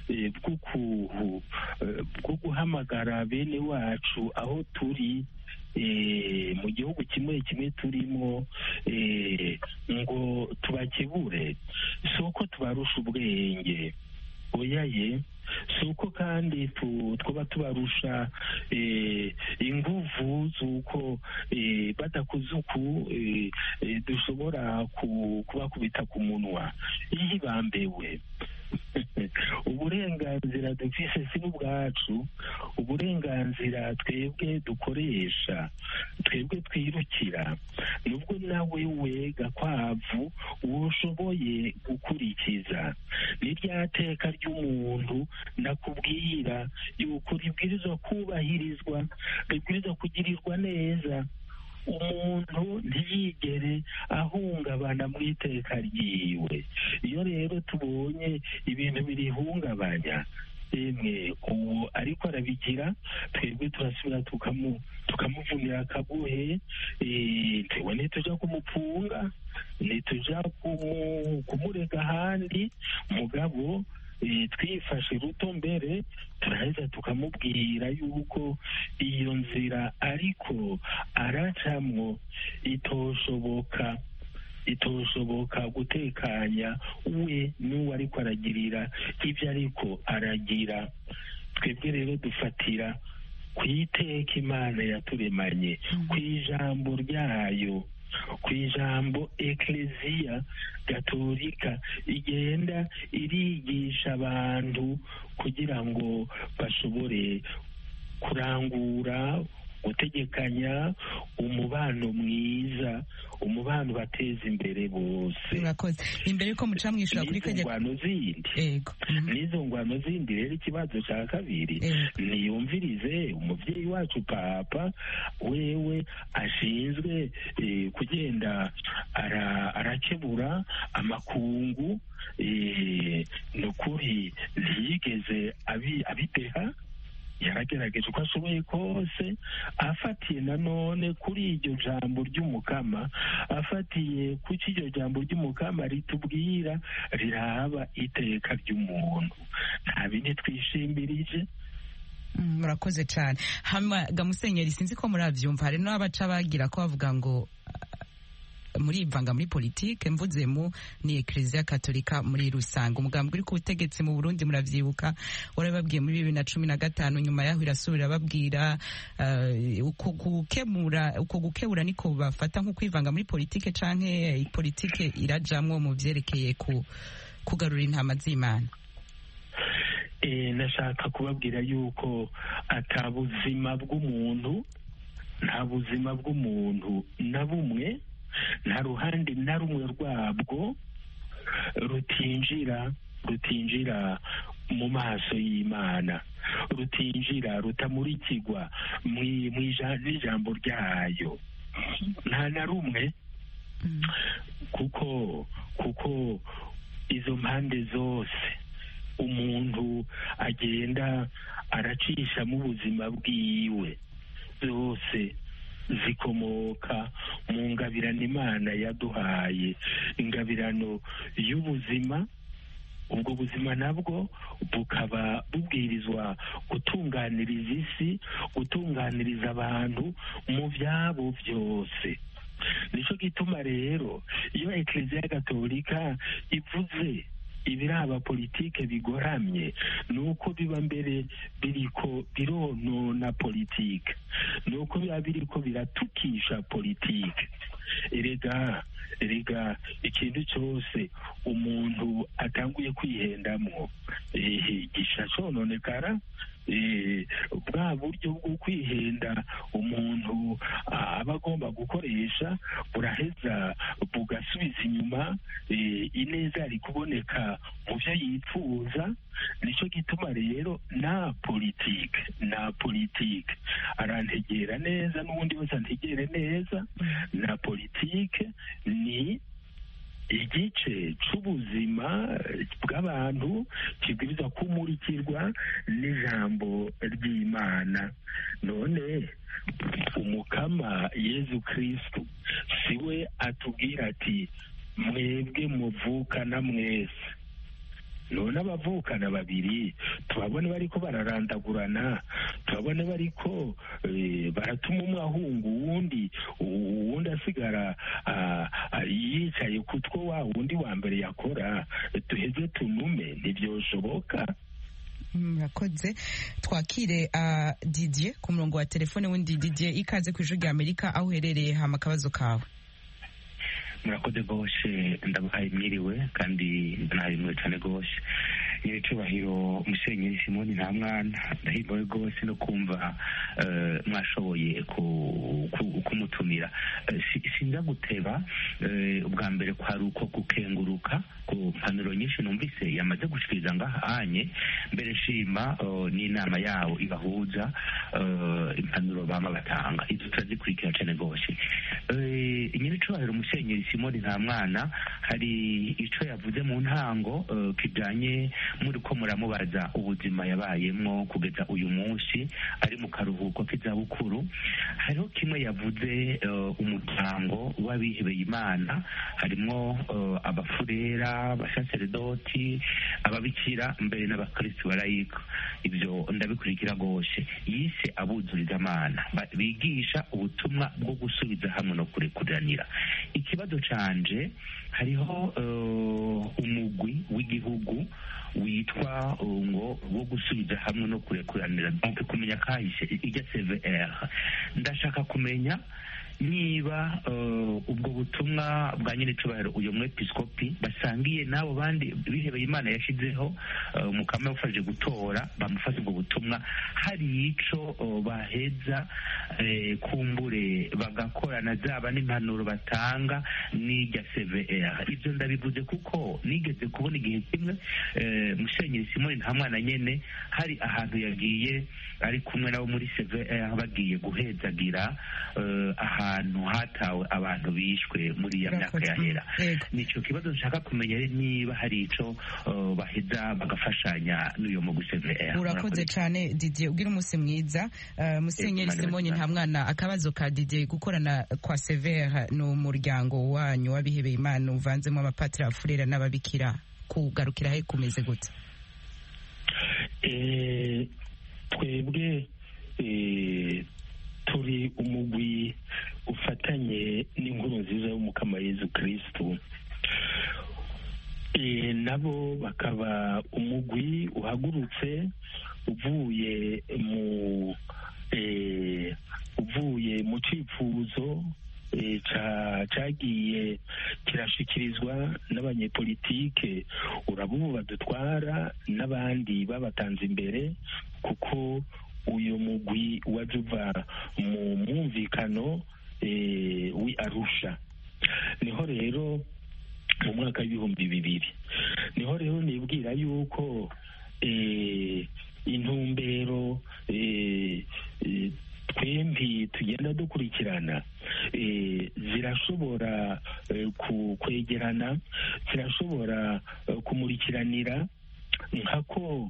Speaker 4: bwo guhamagara bene wacu aho turi mu gihugu kimwe kimwe turimo ngo tubakebure, si uko tubarusha ubwenge, oyaye, si uko kandi twaba tubarusha inguvu z'uko badakoze uku dushobora kubakubita ku munwa iyo bambewe. Uburenganzira dufise si n'ubwacu, uburenganzira twebwe dukoresha, twebwe twirukira, nubwo nawe we Gakwavu woshoboye gukurikiza n'irya teka ry'umuntu nakubwira yuko ribwirizwa kubahirizwa, ribwirizwa kugirirwa neza. Umuntu ntiyigere ahungabana mu iteka ryiwe. Iyo rero tubonye ibintu birihungabanya, uwo ariko arabigira, twebwe turasubira tukamuvunira akagohe. Ntituja kumupfunga, ntituja kumurega ahandi, mugabo twifashe ruto mbere turaheza tukamubwira yuko iyo nzira ariko aracamwo itoshoboka gutekanya we n'uwo ariko aragirira ibyo ariko aragira. Twebwe rero dufatira ku iteka Imana yaturemanye, ku ijambo ryayo, ku ijambo Ekleziya Gatolika igenda irigisha abantu kugira ngo bashobore kurangura, gutegekanya umubano mwiza, umubano bateza imbere bose.
Speaker 1: Urakoze. Imbere yuko muca mwishura kuri
Speaker 4: n'izo ngwano zindi rero ikibazo cya kabiri niyumvirize umuvyeyi wacu Papa wewe ashinzwe kugenda arakebura amakungu, nukuri ntiyigeze abideha, yaragerageje uko ashoboye kose, afatiye nanone kuri iryo jambo ry'umukama, afatiye kuki iryo jambo ry'umukama ritubwira riraba iteka ry'umuntu, nta bindi twishimbirije.
Speaker 1: Murakoze cyane. Hama Musenyeri, sinzi ko muravyumva, hari n'abaca bagira ko bavuga ngo murivanga muri politike, mvuzemo ni Eklezia Katolika muri rusange. Umugambi uri ku butegetsi mu Burundi muravyibuka, warababwiye muri 2015, nyuma yaho irasubira babwira uko gukebura niko bafata nko kwivanga muri politike, canke politike irajamwo mu vyerekeye kugarura intama z'Imana.
Speaker 4: Nashaka kubabwira yuko ata buzima bw'umuntu, nta buzima bw'umuntu na bumwe, nta ruhande na rumwe rwabwo rutinjira mu maso y'Imana, rutamurikirwa n'ijambo ryayo, nta na rumwe, kuko izo mpande zose umuntu agenda aracisha mu buzima bwiwe zose zikomoka mu ngabirano Imana yaduhaye, ingabirano y'ubuzima. Ubwo buzima nabwo bukaba bubwirizwa gutunganiriza isi, gutunganiriza abantu mu byabo byose. Nico gituma rero iyo Eklezia Gatolika ivuze ibiraba politike bigoramye, nuko biba mbere biriko bironona politike, nuko biba biriko biratukisha politike. Erega ikintu cyose umuntu atanguye kwihendamwo gisha cononekara. Bwa buryo bwo kwihenda umuntu aba agomba gukoresha buraheza bugasubiza inyuma ineza yari kuboneka mu byo yipfuza. Nicyo gituma rero na politike arantegera neza, n'ubundi wese antegere neza. Na politike ni igice c'ubuzima bw'abantu kibwirizwa kumurikirwa n'ijambo ry'Imana. None umukama Yezu Kristu siwe atubwira ati mwebwe muvukana mwese. None abavukana babiri tubabone bariko bararandagurana, tubabone bariko baratuma umwe ahunga uwundi asigara yicaye kutwo wa wundi wa mbere yakora, tuheze tunume, ntivyoshoboka.
Speaker 1: Murakoze. Twakire Didier ku murongo wa telefone. Wundi Didier, ikaze ku Ijwi ry'Amerika, aho uherereye, hama akabazo kawe.
Speaker 9: Murakoze gose, ndabahaye mwiriwe kandi ndanahimwe cyane gose. Nyir'icyubahiro Musenyeri Simoni Ntamwana, ndahimbawe gose no kumva mwashoboye kumutumira. Sinza guteba, ubwa mbere kwari uko gukenguruka ku mpanuro nyinshi numvise yamaze gushikiriza ngahanye, mbere nshima n'inama yabo ibahuza, impanuro bama batanga, izo turazikurikira cyane gose. Nyir'icyubahiro Musenyeri Simoni Ntamwana, hari ico yavuze mu ntango kijanye muri ko muramubaza ubuzima yabayemwo kugeza uyu munsi ari mu karuhuko k'izabukuru. Hariho kimwe yavuze, umuryango w'abihebeye Imana, harimwo abafurera, abasaserdoti, ababikira, mbere n'abakristo barayika. Ibyo ndabikurikira gose. Yise abuzuriza Imana bigisha ubutumwa bwo gusubiza hamwe no kurekuranira. Ikibazo canje, hariho umugwi w'igihugu witwa ngo wo gusubiza hamwe no kurekuranira, donc kumenya kahise ijya CVR. Ndashaka kumenya niba ubwo butumwa bwa nyir'icyubahiro uyu mwepiskopi basangiye n'abo bandi bihebeye Imana yashizeho, umukama yafashije gutora bamufashe ubwo butumwa, hari ico baheza kumbure bagakorana, zaba n'impanuro batanga n'ijya CVR. Ibyo ndabivuze kuko nigeze kubona igihe kimwe Musenyeri Simoni Ntamwana nyene hari ahantu yagiye ari kumwe nabo muri CVR bagiye guhezagira ahantu ahantu hatawe abantu bishwe muri iya myaka yahera. Nicyo kibazo nshaka kumenya niba hari ico baheza bagafashanya n'uyo mu CVR.
Speaker 1: Urakoze cyane Didier, ugira umunsi mwiza. Musenyeri Simonyi Ntamwana, akabazo ka Didier, gukorana kwa CVR no muryango wanyu wabihebeye Imana uvanzemo abapatiri, abafurera n'ababikira, kugarukira he kumeze gute?
Speaker 4: Twebwe turi umugwi ufatanye n'inkuru nziza y'umukama Yezu Kristu, nabo bakaba umugwi uhagurutse uvuye mu cyifuzo cagiye kirashikirizwa n'abanyepolitike urabubu badutwara n'abandi babatanze imbere, kuko uyu mugwi waje uva mu mwumvikano wi Arusha. Niho rero mu mwaka w'2000 niho rero nibwira yuko intumbero twembi tugenda dukurikirana zirashobora kwegerana, zirashobora kumurikiranira, nkako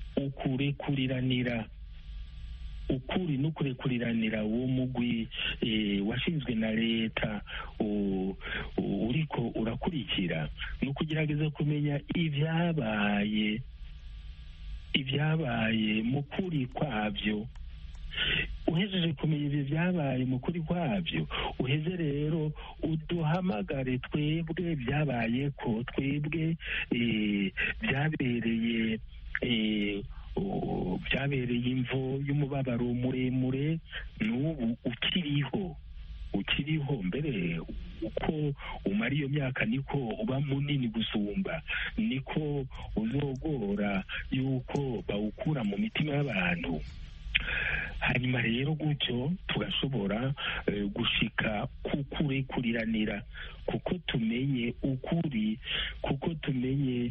Speaker 4: ukuri n'ukurekuriranira uwo mugwi washinzwe na leta uriko urakurikira no kugerageza kumenya ibyabaye mu kuri kwabyo. Uhejeje kumenya ibyo byabaye mu kuri kwabyo, uheze rero uduhamagare twebwe byabaye ko twebwe byabereye imvo y'umubabaro muremure, n'ubu ukiriho mbere uko umara iyo myaka niko uba munini gusumba, niko uzogora yuko bawukura mu mitima y'abantu. Hanyuma rero gutyo tugashobora gushika kukurekuriranira, kuko tumenye ukuri, kuko tumenye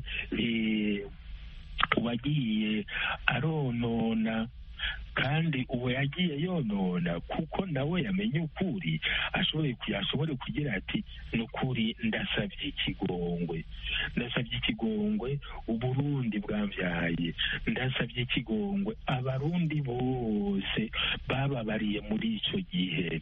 Speaker 4: uwagiye aronona, kandi uwo yagiye yonona kuko nawe yamenye ukuri ashobore kugira ati nukuri ndasabye ikigongwe Uburundi bwambyaye, ndasabye ikigongwe abarundi bose bababariye muri icyo gihe,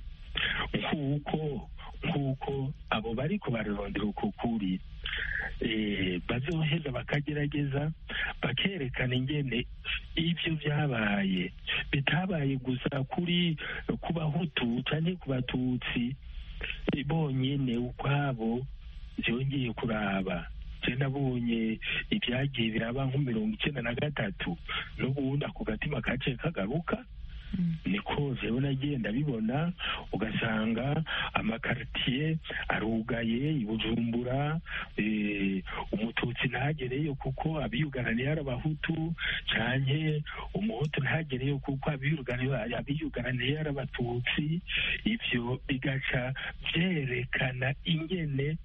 Speaker 4: nk'uko abo bariko bararondera uko kuri bazoheza bakagerageza bakerekana ingene ibyo byabaye bitabaye gusa ku bahutu cyane ku batutsi bonyine ukwabo, byongeye kuraba. Je nabonye ibyagiye biraba nko 1993 n'ubundi ako gatima kaciye kagaruka, niko jewe nagiye ndabibona, ugasanga amakartier arugaye i Bujumbura, umututsi ntagereyo kuko abiyugaraniye ari abahutu, canke umuhutu ntagereyo kuko abiyugaraniye ari abatutsi. Ivyo bigaca vyerekana ingene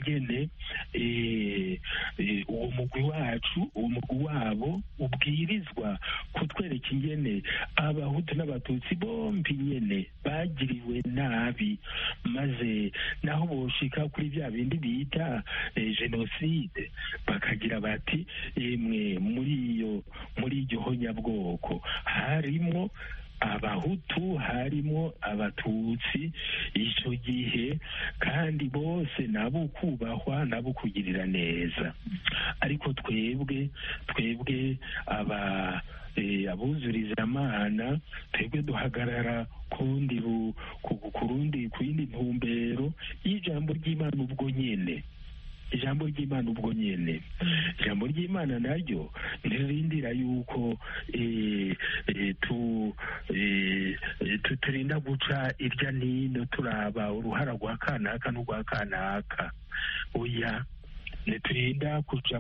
Speaker 4: uwo mugwi wabo ubwirizwa kutwereka ingene abahutu n'abatutsi bombi nyene bagiriwe nabi, maze naho boshika kuri bya bindi bita genocide bakagira bati emwe muri iryo honyabwoko harimo abahutu, harimo abatutsi icyo gihe, kandi bose nabo kubahwa, nabo kugirira neza. Ariko twebwe abuzuriza amana, twebwe duhagarara ku yindi ntumbero y'ijambo ry'Imana ubwo nyene. Ijambo ry'Imana naryo ntirindira yuko turinda guca irya nino turaba uruhara rwa kanaka n'urwa kanaka. Oya, ntiturinda kuja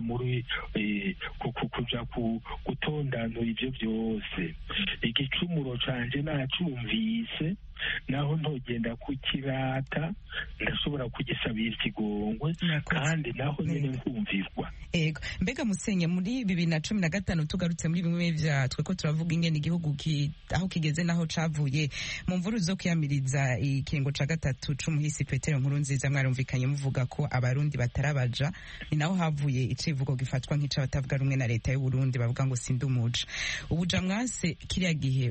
Speaker 4: gutondanura ivyo byose. Igicumuro canje nacumvise, naho ntogenda kukirata ndashobora kugisabira ikigongwe kandi naho nyine nkumvirwa.
Speaker 1: Ego, mbega Musenye, muri 2015 tugarutse muri bimwe vya twe ko turavuga ingene igihugu aho kigeze naho cavuye mu mvuru zo kwiyamiriza ikiringo ca gatatu c'umuhisi Petero Nkurunziza, mwarumvikanye muvuga ko abarundi batarabaja, ni naho havuye icivugo gifatwa nk'ica batavuga rumwe na leta y'u Burundi bavuga ngo sindumuja. Ubuja mwase kiriya gihe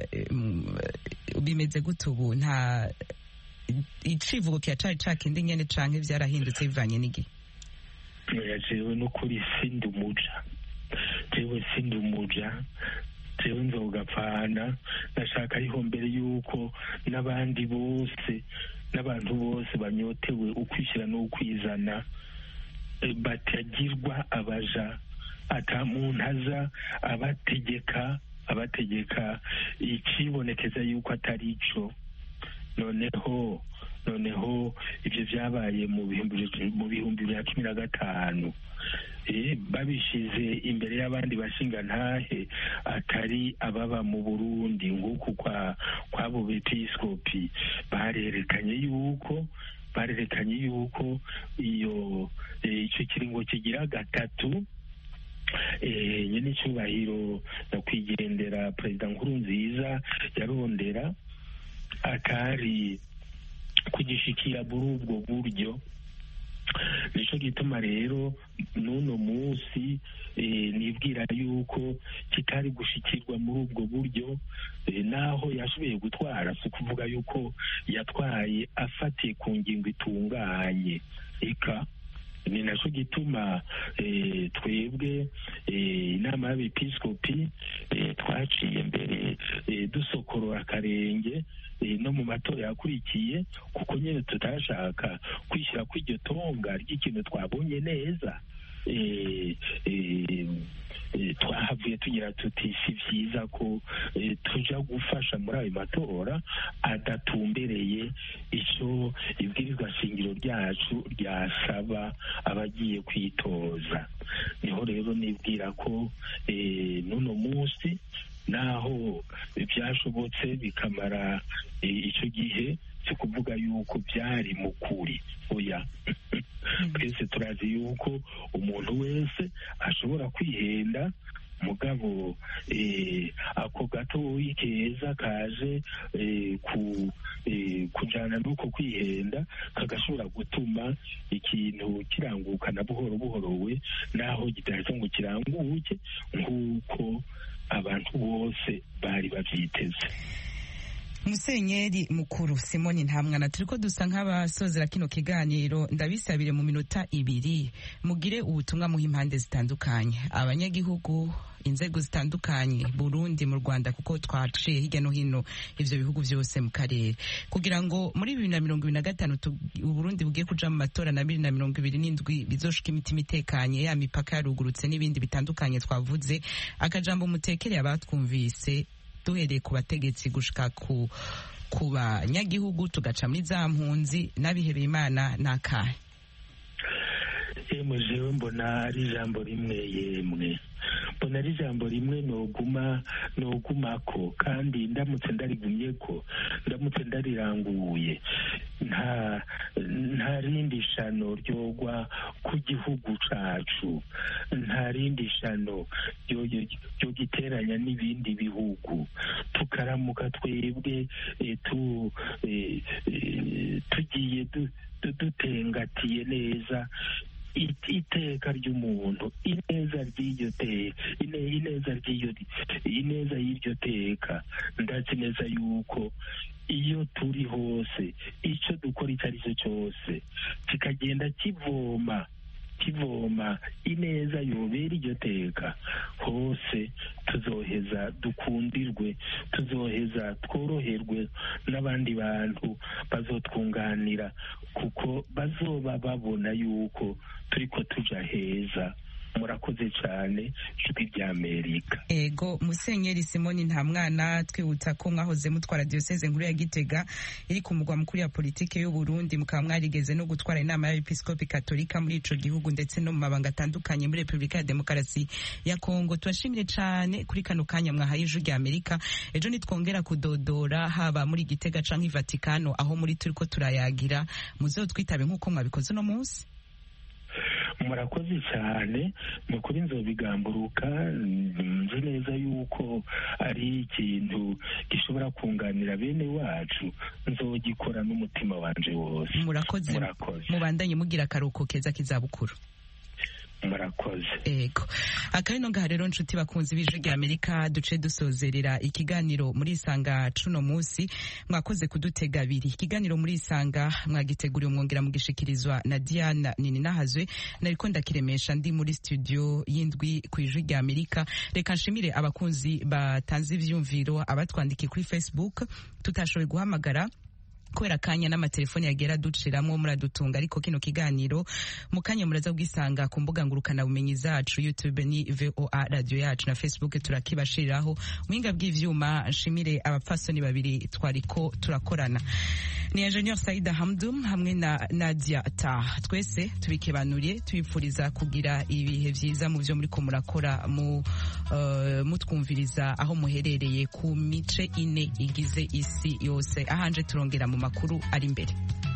Speaker 1: bimeze gute ubu? Nta icivugo kiracari cakindi nyene canke vyarahindutse bivanye n'igihe?
Speaker 4: Jewe n'ukuri sindumuja, jewe nzogapfana. Ndashaka ariho mbere yuko n'abandi bose n'abantu bose banyotewe ukwishyira n'ukwizana batagirwa abaja, ata muntu aza abategeka ikibonekeza yuko atari ico. Noneho ibyo byabaye mu bihumbi 2015 babishize imbere y'abandi bashinga ntahe atari ababa mu Burundi, nguko kwabo bepiskopi barerekanye yuko iyo icyo kiringo kigira gatatu nyene icyubahiro nyakwigendera Perezida Nkurunziza yarondera atari kugishikira muri ubwo buryo. Nico gituma rero n'uno munsi nibwira yuko kitari gushikirwa muri ubwo buryo, naho yashoboye gutwara, si ukuvuga yuko yatwaye afatiye ku ngingo itunganye. Eka ni naco gituma twebwe inama y'abepiskopi twaciye mbere dusokorora akarenge no mu matora yakurikiye, kuko nyine tutashaka kwishyira kw'iryo tonga ry'ikintu twabonye neza. Twahavuye tugira tuti si vyiza ko tuja gufasha muri ayo matora adatumbereye ico ibwirizwa shingiro ryacu ryasaba abagiye kwitoza. Niho rero nibwira ko n'uno munsi naho byashobotse bikamara icyo gihe cyo kuvuga yuko byari mu kuri, oya. Twese turazi yuko umuntu wese ashobora kwihenda, mugabo ako gatoyi keza kaje kujana n'uko kwihenda kagashobora gutuma ikintu kirangukana buhoro buhoro we, naho kidaheza ngo kiranguke nk'uko abantu bose bari bavyiteze.
Speaker 1: Musenyeri mukuru Simoni Ntamwana, turiko dusa nk'abasozera kino kiganiro, ndabisabire mu minota 2 mugire ubutumwa muha impande zitandukanye, abanyagihugu, inzego zitandukanye, Burundi, mu Rwanda, kuko twaciye hirya no hino ivyo bihugu vyose mu karere, kugira ngo muri 2025 Burundi bugiye kuja mu matora na 2027 bizoshika imitima itekanye, ya mipaka yarugurutse n'ibindi bitandukanye twavuze. Akajambo mutekereye abatwumvise, duhereye ku bategetsi gushika ku banyagihugu, tugaca muri za mpunzi n'abihebeye Imana, nakahe?
Speaker 4: Jewe mbona ari ijambo rimwe mbona ari ijambo rimwe nogumako, kandi ndamutse ndarigumyeko, ndamutse ndariranguye, nta rindi shano ryogwa ku gihugu cacu, nta rindi shano ryo giteranya n'ibindi bihugu, tukaramuka twebwe tugiye dutengatiye neza iteka ry'umuntu, ineza y'iryo teka. Ndazi neza yuko iyo turi hose, icyo dukora icyo ari cyo cyose kikagenda kivoma ineza yobera iryo teka, hose tuzoheza dukundirwe, tuzoheza tworoherwe, n'abandi bantu bazotwunganira, kuko bazoba babona yuko turiko tuja heza murakoze cyane ijwi ry'Amerika.
Speaker 1: Ego Musenyeri Simoni Ntamwana, twibutsa ko mwahoze mutwara diocese nkuru ya Gitega iri ku mugwa mukuru ya politike y'u Burundi, mukaba mwarigeze no gutwara inama y'Episkopi Katolika muri ico gihugu ndetse no mu mabanga atandukanye muri Republika ya Demokarasi ya Kongo. Tubashimire cyane kuri kano kanya mwahaye ijwi ry'Amerika. Ejo nitwongera kudodora haba muri Gitega canke i Vatikano aho muri turiko turayagira, muzotwitabe nk'uko mwabikoze no munsi.
Speaker 4: Murakoze cyane, nukuri nzobigamburuka. Nzi neza yuko ari ikintu gishobora kunganira bene wacu, nzogikora n'umutima wanje wose.
Speaker 1: Murakoze. Mubandanye mugira akaruhuko keza kizabukuru.
Speaker 4: Murakoze.
Speaker 1: Ego akabino ngaha rero nshuti bakunzi b'ijwi ry'Amerika, duce dusozerera ikiganiro muri Isanga cuno musi. Mwakoze kudutega abiri. Ikiganiro muri Isanga mwagiteguriye umwongera mugishikirizwa na Diana Nininahazwe, nariko ndakiremesha ndi muri studio y'indwi ku ijwi ry'Amerika. Reka nshimire abakunzi batanze ivyumviro, abatwandikiye kuri Facebook tutashoboye guhamagara kubera kanya n'amatelefoni yagera duciramwo muradutunga, ariko kino kiganiro mu kanya muraza bwisanga ku mbuga ngurukana bumenyi zacu. YouTube ni VOA radio yacu na Facebook turakibashiriraho. Mwinga bw'ivyuma nshimire abapfasoni babiri twariko turakorana, ni Engineer Saida Hamdum hamwe na Nadia Ta. Twese tubikebanuriye tubipfuriza kugira ibihe vyiza mu vyo muri ko murakora mutwumviriza aho muherereye ku mice ine igize isi yose. Ahanje turongera mu makuru ari imbere.